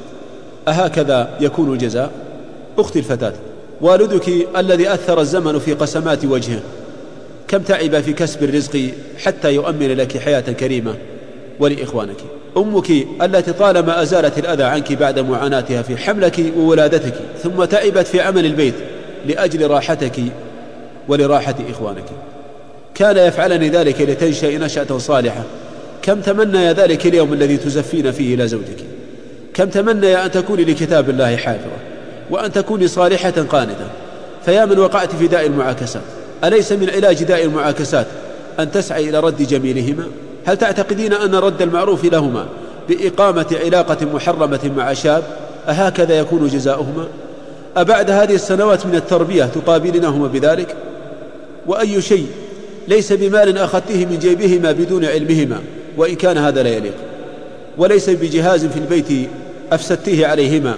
S3: أهكذا يكون الجزاء؟ أختي الفتاة، والدك الذي أثر الزمن في قسمات وجهه كم تعب في كسب الرزق حتى يؤمن لك حياة كريمة ولإخوانك. أمك التي طالما أزالت الأذى عنك بعد معاناتها في حملك وولادتك، ثم تعبت في عمل البيت لأجل راحتك ولراحة إخوانك، كان يفعلني ذلك لتنشأ نشأة صالحة. كم تمنى ذلك اليوم الذي تزفين فيه إلى زوجك، كم تمنى أن تكوني لكتاب الله حافظة، وأن تكوني صالحة قانتة. فيا من وقعت في داء المعاكسات، أليس من علاج داء المعاكسات أن تسعي إلى رد جميلهما؟ هل تعتقدين أن رد المعروف لهما بإقامة علاقة محرمة مع شاب أهكذا يكون جزاؤهما؟ أبعد هذه السنوات من التربية تقابلنهما بذلك؟ وأي شيء ليس بمال أخذته من جيبهما بدون علمهما، وإن كان هذا لا يليق، وليس بجهاز في البيت أفسدته عليهما،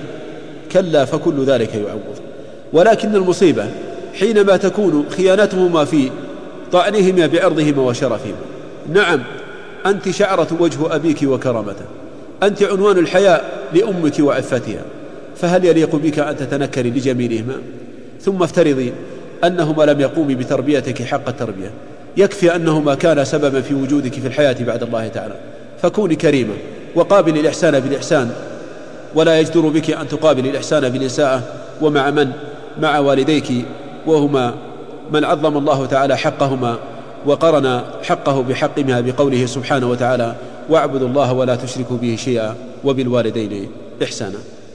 S3: كلا فكل ذلك يعوض. ولكن المصيبة حينما تكون خيانتهما في طعنهما بعرضهما وشرفهما. نعم، أنت شعرة وجه أبيك وكرامته، أنت عنوان الحياء لأمك وعفتها، فهل يليق بك أن تتنكري لجميلهما؟ ثم افترضي أنهما لم يقوموا بتربيتك حق التربية، يكفي أنهما كان سببا في وجودك في الحياة بعد الله تعالى، فكوني كريمة وقابل الإحسان بالإحسان، ولا يجدر بك أن تقابل الإحسان بالإساءة. ومع من؟ مع والديك، وهما من عظم الله تعالى حقهما وقرن حقه بحقهما بقوله سبحانه وتعالى: واعبدوا الله ولا تشركوا به شيئا وبالوالدين إحسانا.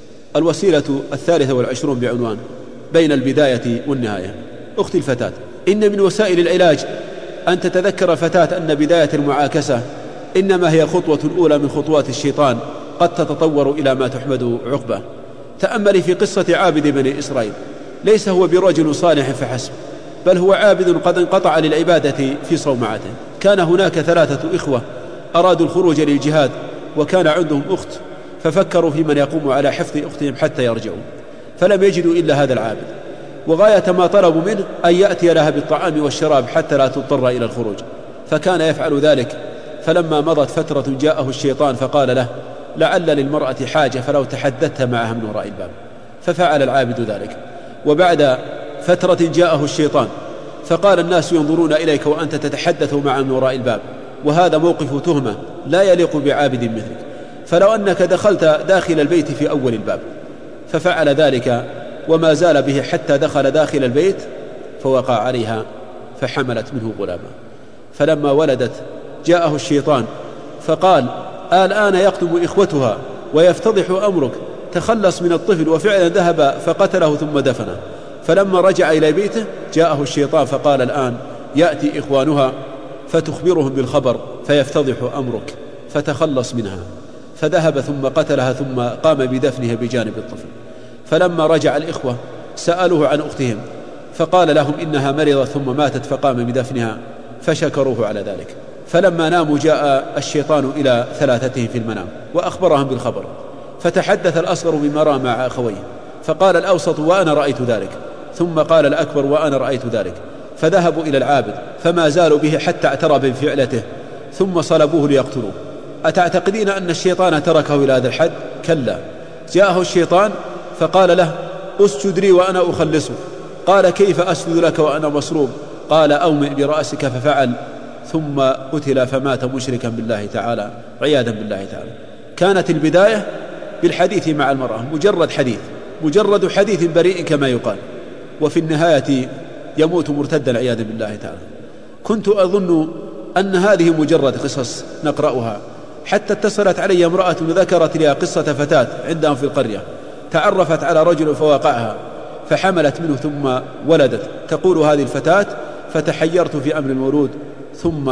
S3: الوسيلة الثالثة والعشرون بعنوان بين البداية والنهاية. أختي الفتاة، إن من وسائل العلاج أن تتذكر الفتاة أن بداية المعاكسة إنما هي خطوة أولى من خطوات الشيطان قد تتطور إلى ما تحمد عقبه. تأملي في قصة عابد بني إسرائيل، ليس هو برجل صالح فحسب، بل هو عابد قد انقطع للعبادة في صومعته. كان هناك ثلاثة إخوة أرادوا الخروج للجهاد، وكان عندهم أخت، ففكروا في من يقوم على حفظ أختهم حتى يرجعوا، فلم يجدوا إلا هذا العابد، وغاية ما طلبوا منه أن يأتي لها بالطعام والشراب حتى لا تضطر إلى الخروج، فكان يفعل ذلك. فلما مضت فترة جاءه الشيطان فقال له: لعل للمرأة حاجة فلو تحدثت معها من وراء الباب، ففعل العابد ذلك. وبعد فترة جاءه الشيطان فقال: الناس ينظرون إليك وأنت تتحدث معها من وراء الباب، وهذا موقف تهمة لا يليق بعابد مثلك، فلو أنك دخلت داخل البيت في أول الباب. ففعل ذلك وما زال به حتى دخل داخل البيت فوقع عليها فحملت منه غلاما. فلما ولدت جاءه الشيطان فقال: الآن يقتل إخوتها ويفتضح أمرك، تخلص من الطفل. وفعلا ذهب فقتله ثم دفنه. فلما رجع إلى بيته جاءه الشيطان فقال: الآن يأتي إخوانها فتخبرهم بالخبر فيفتضح أمرك، فتخلص منها. فذهب ثم قتلها ثم قام بدفنها بجانب الطفل. فلما رجع الإخوة سألوه عن أختهم فقال لهم إنها مرضت ثم ماتت، فقام بدفنها، فشكروه على ذلك. فلما ناموا جاء الشيطان إلى ثلاثتهم في المنام وأخبرهم بالخبر، فتحدث الأصغر بما رأى مع أخويه، فقال الأوسط: وأنا رأيت ذلك، ثم قال الأكبر: وأنا رأيت ذلك. فذهبوا إلى العابد فما زالوا به حتى اعترف بفعلته، ثم صلبوه ليقتلوه. أتعتقدين أن الشيطان تركه إلى هذا الحد؟ كلا، جاءه الشيطان فقال له: اسجد لي وأنا أخلصك. قال: كيف أسجد لك وأنا مصروب؟ قال: أومئ برأسك. ففعل، ثم قتل فمات مشركا بالله تعالى عياذا بالله تعالى. كانت البداية بالحديث مع المرأة، مجرد حديث، مجرد حديث بريء كما يقال، وفي النهاية يموت مرتدا عياذا بالله تعالى. كنت أظن أن هذه مجرد قصص نقرأها، حتى اتصلت علي امرأة ذكرت لي قصة فتاة عندهم في القرية تعرفت على رجل فوقعها فحملت منه ثم ولدت. تقول هذه الفتاة: فتحيرت في أمر المولود، ثم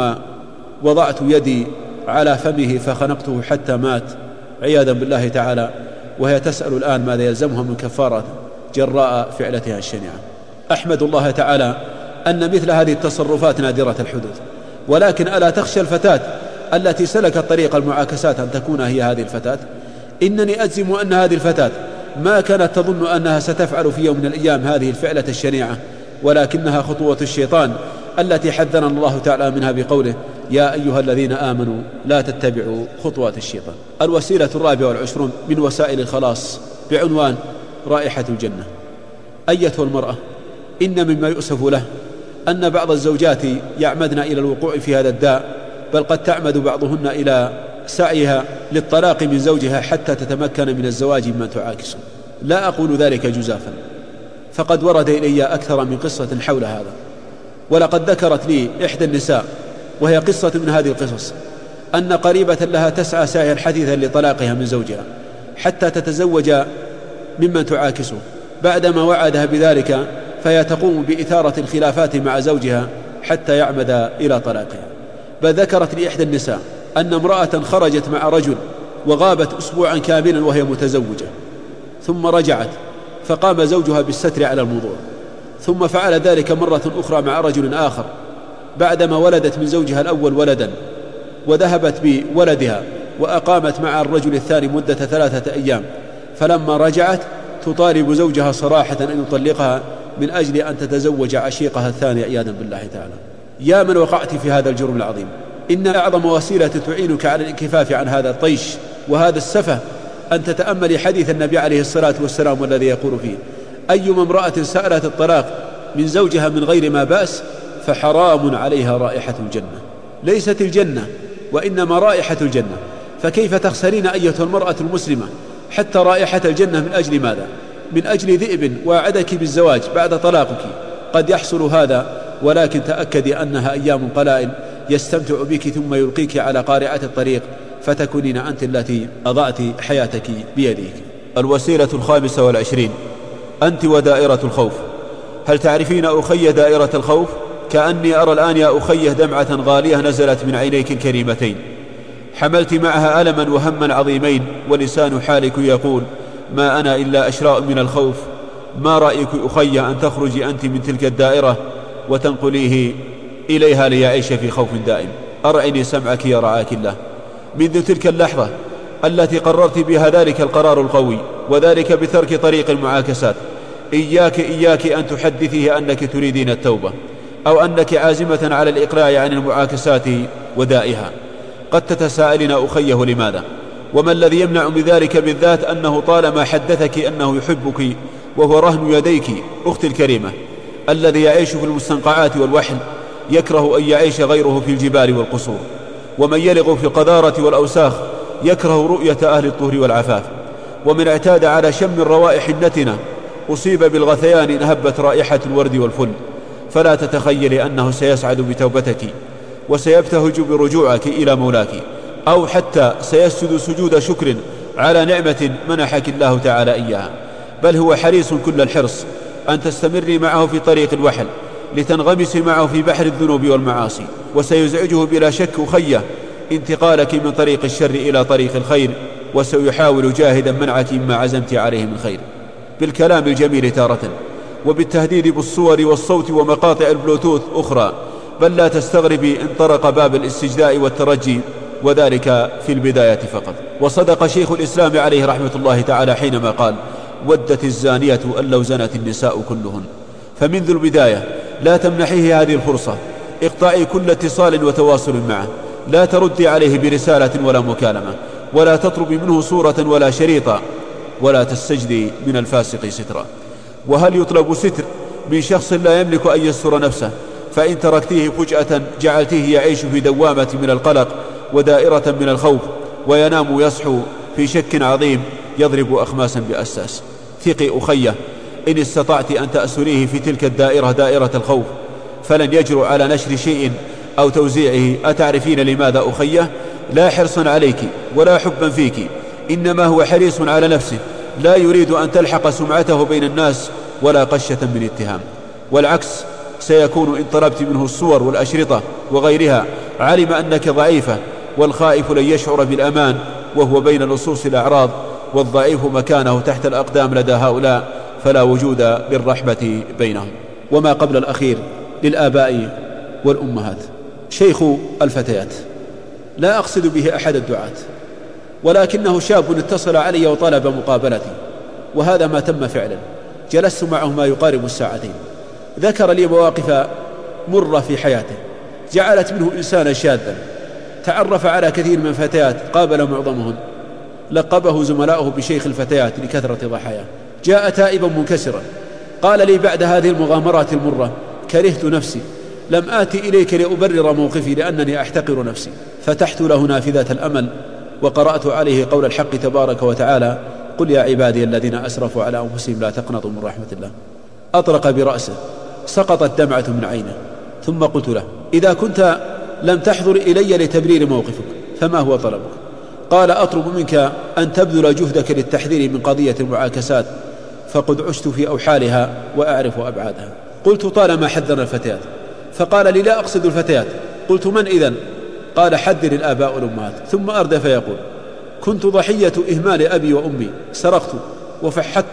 S3: وضعت يدي على فمه فخنقته حتى مات عياذا بالله تعالى، وهي تسأل الآن ماذا يلزمها من كفارة جراء فعلتها الشنيعة. أحمد الله تعالى أن مثل هذه التصرفات نادرة الحدوث، ولكن ألا تخشى الفتاة التي سلكت طريق المعاكسات أن تكون هي هذه الفتاة؟ إنني أجزم أن هذه الفتاة ما كانت تظن أنها ستفعل في يوم من الأيام هذه الفعلة الشنيعة، ولكنها خطوة الشيطان التي حذرنا الله تعالى منها بقوله: يا أيها الذين آمنوا لا تتبعوا خطوات الشيطان. الوسيلة الرابعة والعشرون من وسائل الخلاص بعنوان رائحة الجنة. أيتها المرأة، إن مما يؤسف له أن بعض الزوجات يعمدن إلى الوقوع في هذا الداء، بل قد تعمد بعضهن إلى سعيها للطلاق من زوجها حتى تتمكن من الزواج ممن تعاكسه. لا أقول ذلك جزافا، فقد ورد إلي أكثر من قصة حول هذا، ولقد ذكرت لي إحدى النساء وهي قصة من هذه القصص أن قريبة لها تسعى سعيا حثيثا لطلاقها من زوجها حتى تتزوج ممن تعاكسه. بعدما وعدها بذلك فهي تقوم بإثارة الخلافات مع زوجها حتى يعمد إلى طلاقها. بل ذكرت لي إحدى النساء أن امرأة خرجت مع رجل وغابت أسبوعا كاملا وهي متزوجة، ثم رجعت فقام زوجها بالستر على الموضوع. ثم فعل ذلك مرة أخرى مع رجل آخر بعدما ولدت من زوجها الأول ولدا، وذهبت بولدها وأقامت مع الرجل الثاني مدة ثلاثة أيام، فلما رجعت تطالب زوجها صراحة أن يطلقها من أجل أن تتزوج عشيقها الثاني عياذا بالله تعالى. يا من وقعت في هذا الجرم العظيم، إن أعظم وسيلة تعينك على الانكفاف عن هذا الطيش وهذا السفه أن تتأمل حديث النبي عليه الصلاة والسلام والذي يقول فيه: أيما امرأة سألت الطلاق من زوجها من غير ما بأس فحرام عليها رائحة الجنة. ليست الجنة وإنما رائحة الجنة. فكيف تخسرين أيتها المرأة المسلمة حتى رائحة الجنة من أجل ماذا؟ من أجل ذئب وعدك بالزواج بعد طلاقك. قد يحصل هذا، ولكن تأكدي أنها أيام قلائل يستمتع بك ثم يلقيك على قارعة الطريق فتكونين أنت التي أضعت حياتك بيديك.
S4: الوسيلة الخامسة والعشرين: أنت ودائرة الخوف. هل تعرفين أخي دائرة الخوف؟ كأني أرى الآن يا أخيه دمعة غالية نزلت من عينيك الكريمتين، حملت معها ألما وهما عظيمين، ولسان حالك يقول: ما أنا إلا أشراء من الخوف. ما رأيك أخي أن تخرجي أنت من تلك الدائرة وتنقليه إليها ليعيش في خوف دائم؟ أرعني سمعك يا رعاك الله. منذ تلك اللحظة التي قررت بها ذلك القرار القوي، وذلك بترك طريق المعاكسات، إياك إياك أن تحدثيه أنك تريدين التوبة أو أنك عازمة على الإقلاع عن المعاكسات ودائها. قد تتساءلين أخيه لماذا؟ وما الذي يمنع من ذلك بالذات؟ أنه طالما حدثك أنه يحبك وهو رهن يديك أختي الكريمة. الذي يعيش في المستنقعات والوحل يكره أن يعيش غيره في الجبال والقصور، ومن يلغ في القذارة والأوساخ يكره رؤية أهل الطهر والعفاف، ومن اعتاد على شم الروائح النتنة أصيب بالغثيان إن هبت رائحة الورد والفل. فلا تتخيلي أنه سيسعد بتوبتك وسيبتهج برجوعك إلى مولاك، أو حتى سيسجد سجود شكر على نعمة منحك الله تعالى إياها، بل هو حريص كل الحرص أن تستمري معه في طريق الوحل لتنغمسي معه في بحر الذنوب والمعاصي. وسيزعجه بلا شك أخيه انتقالك من طريق الشر إلى طريق الخير، وسيحاول جاهدا منعك مما عزمت عليه من خير، بالكلام الجميل تارة، وبالتهديد بالصور والصوت ومقاطع البلوتوث أخرى. بل لا تستغربي إن طرق باب الاستجداء والترجي، وذلك في البداية فقط. وصدق شيخ الإسلام عليه رحمة الله تعالى حينما قال: ودت الزانية أن لو زنت النساء كلهن. فمنذ البداية لا تمنحيه هذه الفرصة، اقطعي كل اتصال وتواصل معه، لا تردي عليه برسالة ولا مكالمة، ولا تطلبي منه صورة ولا شريطا، ولا تستجدي من الفاسق سترا. وهل يطلب ستر من شخص لا يملك أن يستر نفسه؟ فإن تركتيه فجأة جعلتيه يعيش في دوامة من القلق ودائرة من الخوف، وينام ويصحو في شك عظيم يضرب أخماسا بأساس. ثقي أخيه، إن استطعت أن تأسريه في تلك الدائرة دائرة الخوف فلن يجرؤ على نشر شيء أو توزيعه. أتعرفين لماذا أخيه؟ لا حرصا عليك ولا حبا فيك، إنما هو حريص على نفسه، لا يريد أن تلحق سمعته بين الناس ولا قشة من اتهام. والعكس سيكون إن طلبت منه الصور والأشرطة وغيرها، علم أنك ضعيفة، والخائف لن يشعر بالأمان وهو بين لصوص الأعراض، والضعيف مكانه تحت الأقدام لدى هؤلاء، فلا وجود للرحمة بينهم. وما قبل الأخير للآباء والأمهات. شيخ الفتيات، لا أقصد به أحد الدعاة، ولكنه شاب اتصل علي وطلب مقابلتي، وهذا ما تم فعلا. جلست معه ما يقارب الساعتين، ذكر لي مواقف مرة في حياته جعلت منه إنسانا شاذا، تعرف على كثير من الفتيات قابل معظمهن، لقبه زملاؤه بشيخ الفتيات لكثرة ضحاياه. جاء تائبا منكسرا، قال لي بعد هذه المغامرات المرة: كرهت نفسي، لم آتي إليك لأبرر موقفي لأنني أحتقر نفسي. فتحت له نافذة الأمل وقرأت عليه قول الحق تبارك وتعالى: قل يا عبادي الذين أسرفوا على أنفسهم لا تقنطوا من رحمة الله. أطرق برأسه، سقطت دمعة من عينه، ثم قلت له: إذا كنت لم تحضر إلي لتبرير موقفك فما هو طلبك؟ قال: أطلب منك أن تبذل جهدك للتحذير من قضية المعاكسات، فقد عشت في أوحالها وأعرف أبعادها. قلت: طالما حذر الفتيات. فقال لي: لا أقصد الفتيات. قلت: من إذن؟ قال: حذر الآباء والأمهات. ثم أردف يقول: كنت ضحية إهمال أبي وأمي، سرقت وفحت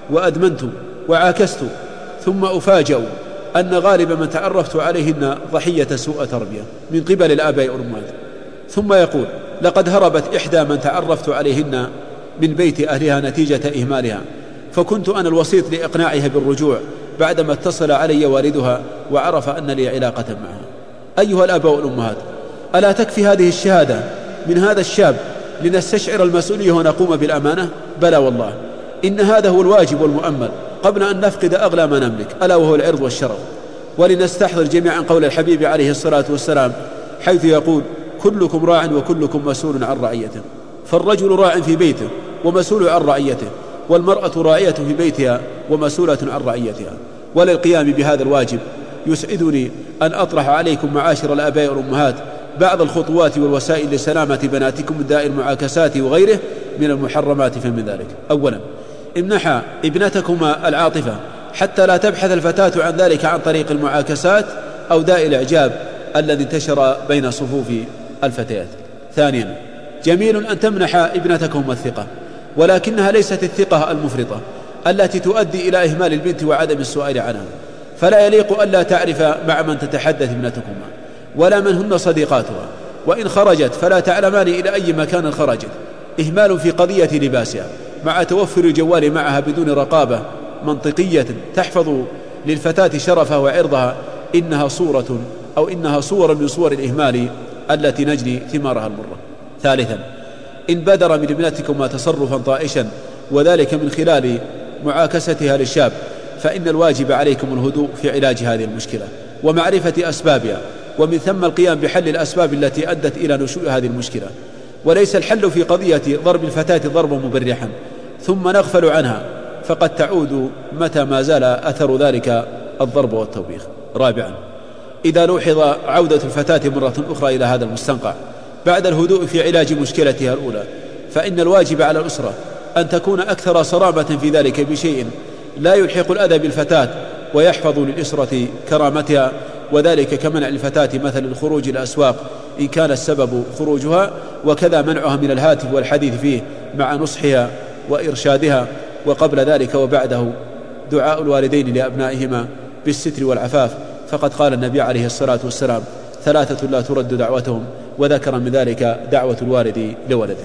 S3: وأدمنت وعاكست، ثم أفاجأ أن غالب من تعرفت عليهن ضحية سوء تربية من قبل الآباء والأمهات. ثم يقول: لقد هربت إحدى من تعرفت عليهن من بيت أهلها نتيجة إهمالها، فكنت أنا الوسيط لإقناعها بالرجوع بعدما اتصل علي والدها وعرف أن لي علاقة معها. أيها الآباء والأمهات، ألا تكفي هذه الشهادة من هذا الشاب لنستشعر المسؤولية ونقوم بالأمانة؟ بلى والله، إن هذا هو الواجب والمؤمل قبل أن نفقد أغلى ما نملك، ألا وهو العرض والشرف. ولنستحضر جميعا قول الحبيب عليه الصلاة والسلام حيث يقول: كلكم راع وكلكم مسؤول عن رعيته. فالرجل راع في بيته ومسؤول عن رعيته، والمرأة راعية في بيتها ومسؤولة عن رعيتها. وللقيام بهذا الواجب يسعدني أن أطرح عليكم معاشر الآباء والأمهات بعض الخطوات والوسائل لسلامة بناتكم من داء المعاكسات وغيره من المحرمات. فمن ذلك: أولا، امنحا ابنتكما العاطفة حتى لا تبحث الفتاة عن ذلك عن طريق المعاكسات أو داء الإعجاب الذي انتشر بين صفوف الفتيات. ثانيا، جميل أن تمنح ابنتكما الثقة، ولكنها ليست الثقة المفرطة التي تؤدي إلى إهمال البنت وعدم السؤال عنها، فلا يليق ألا تعرف مع من تتحدث ابنتكما ولا من هن صديقاتها، وإن خرجت فلا تعلمان إلى أي مكان خرجت. إهمال في قضية لباسها مع توفر الجوال معها بدون رقابة منطقية تحفظ للفتاة شرفها وعرضها إنها صورة أو إنها صور من صور الإهمال التي نجني ثمارها المرة. ثالثا، إن بدر من ابنتكما تصرفا طائشا وذلك من خلال معاكستها للشاب، فإن الواجب عليكم الهدوء في علاج هذه المشكلة ومعرفة أسبابها، ومن ثم القيام بحل الأسباب التي أدت إلى نشوء هذه المشكلة، وليس الحل في قضية ضرب الفتاة ضربا مبرحا ثم نغفل عنها، فقد تعود متى ما زال أثر ذلك الضرب والتوبيخ. رابعا، إذا لوحظ عودة الفتاة مرة أخرى إلى هذا المستنقع بعد الهدوء في علاج مشكلتها الأولى، فإن الواجب على الأسرة أن تكون أكثر صرامة في ذلك بشيء لا يلحق الأذى بالفتاة ويحفظ للأسرة كرامتها، وذلك كمنع الفتاة مثل الخروج إلى الأسواق إن كان السبب خروجها، وكذا منعها من الهاتف والحديث فيه مع نصحها وإرشادها، وقبل ذلك وبعده دعاء الوالدين لأبنائهما بالستر والعفاف، فقد قال النبي عليه الصلاة والسلام: ثلاثة لا ترد دعوتهم، وذكر من ذلك دعوة الوالد لولده.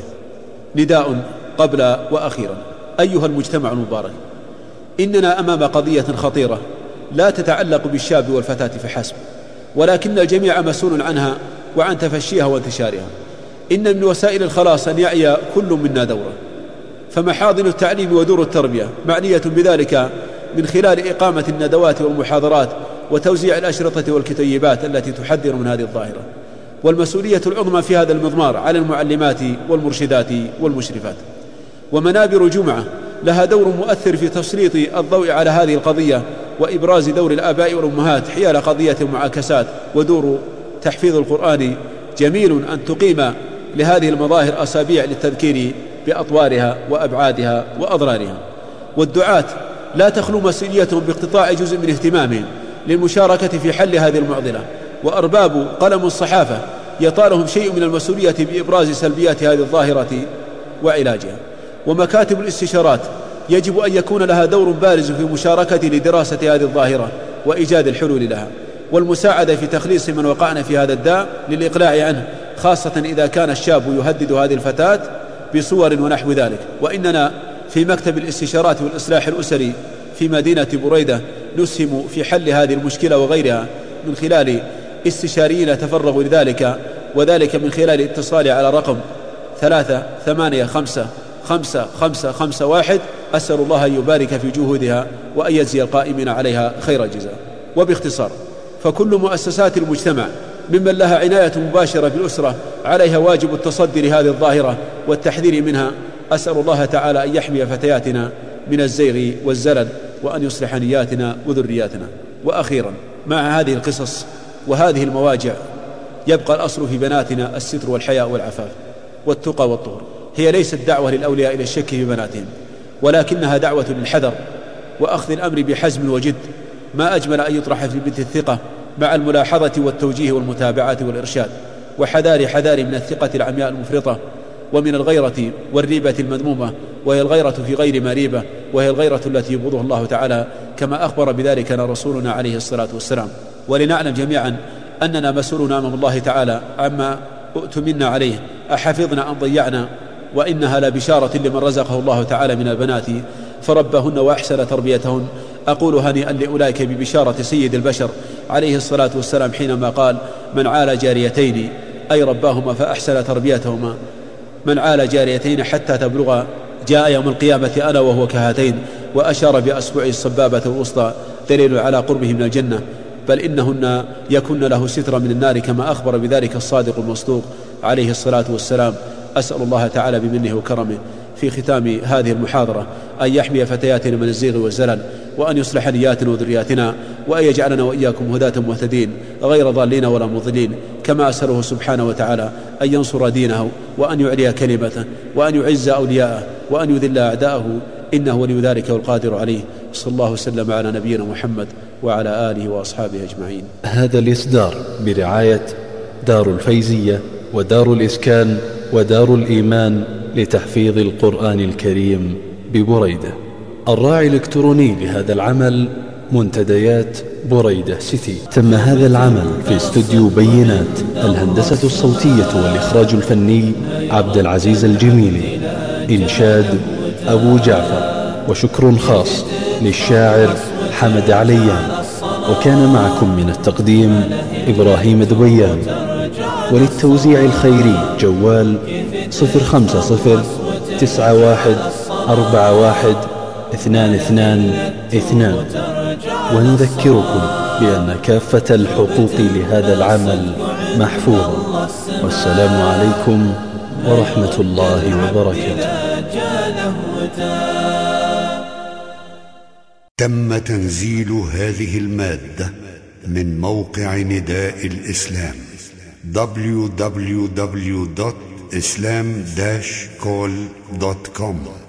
S3: نداء قبل وأخيرا: أيها المجتمع المبارك، إننا أمام قضية خطيرة لا تتعلق بالشاب والفتاة فحسب، ولكن الجميع مسؤول عنها وعن تفشيها وانتشارها. إن من وسائل الخلاص أن يعي كل منا دوره، فمحاضن التعليم ودور التربية معنية بذلك من خلال إقامة الندوات والمحاضرات وتوزيع الأشرطة والكتيبات التي تحذر من هذه الظاهرة. والمسؤولية العظمى في هذا المضمار على المعلمات والمرشدات والمشرفات. ومنابر جمعة لها دور مؤثر في تسليط الضوء على هذه القضية وإبراز دور الآباء والأمهات حيال قضية المعاكسات. ودور تحفيظ القرآن جميل أن تقيم لهذه المظاهر أسابيع للتذكير بأطوارها وأبعادها وأضرارها. والدعاة لا تخلو مسؤوليتهم باقتطاع جزء من اهتمامهم للمشاركة في حل هذه المعضلة، وأرباب قلم الصحافة يطالهم شيء من المسؤولية بإبراز سلبيات هذه الظاهرة وعلاجها. ومكاتب الاستشارات يجب أن يكون لها دور بارز في مشاركة لدراسة هذه الظاهرة وإيجاد الحلول لها، والمساعدة في تخليص من وقعنا في هذا الداء للإقلاع عنه، خاصة إذا كان الشاب يهدد هذه الفتاة بصور ونحو ذلك. وإننا في مكتب الاستشارات والإصلاح الأسري في مدينة بريدة نسهم في حل هذه المشكلة وغيرها من خلال استشاريين تفرغوا لذلك، وذلك من خلال الاتصال على رقم ثلاثة ثمانية خمسة خمسة خمسة خمسة واحد. أسأل الله أن يبارك في جهودها وأن يجزي القائمين عليها خير الجزاء. وباختصار، فكل مؤسسات المجتمع ممن لها عناية مباشرة بالأسرة عليها واجب التصدي لهذه الظاهرة والتحذير منها. أسأل الله تعالى أن يحمي فتياتنا من الزيغ والزلل، وأن يصلح نياتنا وذرياتنا. وأخيرا، مع هذه القصص وهذه المواجع يبقى الأصل في بناتنا الستر والحياء والعفاف والتقى والطهر. هي ليست دعوة للأولياء إلى الشك في بناتهم، ولكنها دعوة للحذر وأخذ الأمر بحزم وجد. ما أجمل أن يطرح في البنت الثقة مع الملاحظة والتوجيه والمتابعة والإرشاد، وحذار حذار من الثقة العمياء المفرطة، ومن الغيرة والريبة المذمومة وهي الغيرة في غير مريبة، وهي الغيرة التي يبغضها الله تعالى كما أخبر بذلك رسولنا عليه الصلاة والسلام. ولنعلم جميعا أننا مسؤولون أمام الله تعالى عما أؤتمنا عليه، أحفظنا أم ضيعنا، وإنها لبشارة لمن رزقه الله تعالى من البنات فربهن وأحسن تربيتهن. أقول هنيئا لأولئك ببشارة سيد البشر عليه الصلاة والسلام حينما قال: من عال جاريتين أي رباهما فأحسن تربيتهما، من عال جاريتين حتى تبلغ جاء يوم القيامة أنا وهو كهاتين، وأشار بأصبعه السبابة الوسطى دليل على قربه من الجنة، بل إنهن يكن له سترا من النار كما أخبر بذلك الصادق المصدوق عليه الصلاة والسلام. أسأل الله تعالى بمنه وكرمه في ختام هذه المحاضرة أن يحمي فتياتنا من الزيغ والزلل، وأن يصلح نياتنا وذرياتنا، وأن يجعلنا وإياكم هداة مهتدين غير ضالين ولا مضلين، كما أسأله سبحانه وتعالى أن ينصر دينه، وأن يعلي كلمته، وأن يعز أولياءه، وأن يذل أعداءه، إنه ولي ذلك والقادر عليه. صلى الله وسلم على نبينا محمد وعلى آله وأصحابه أجمعين.
S1: هذا الإصدار برعاية دار الفيزية ودار الإسكان ودار الإيمان لتحفيظ القرآن الكريم ببريدة. الراعي الإلكتروني لهذا العمل منتديات بريدة سيتي. تم هذا العمل في استوديو بينات، الهندسة الصوتية والإخراج الفني عبد العزيز الجميلي، إنشاد أبو جعفر، وشكر خاص للشاعر حمد عليان. وكان معكم من التقديم إبراهيم دبيان. وللتوزيع الخيري جوال صفر خمسة صفر تسعة واحد أربعة واحد اثنان اثنان اثنان. ونذكركم بأن كافة الحقوق لهذا العمل محفوظة. والسلام عليكم ورحمة الله وبركاته.
S5: تم تنزيل هذه المادة من موقع نداء الإسلام دبليو دبليو دبليو دوت إسلام داش كول دوت كوم.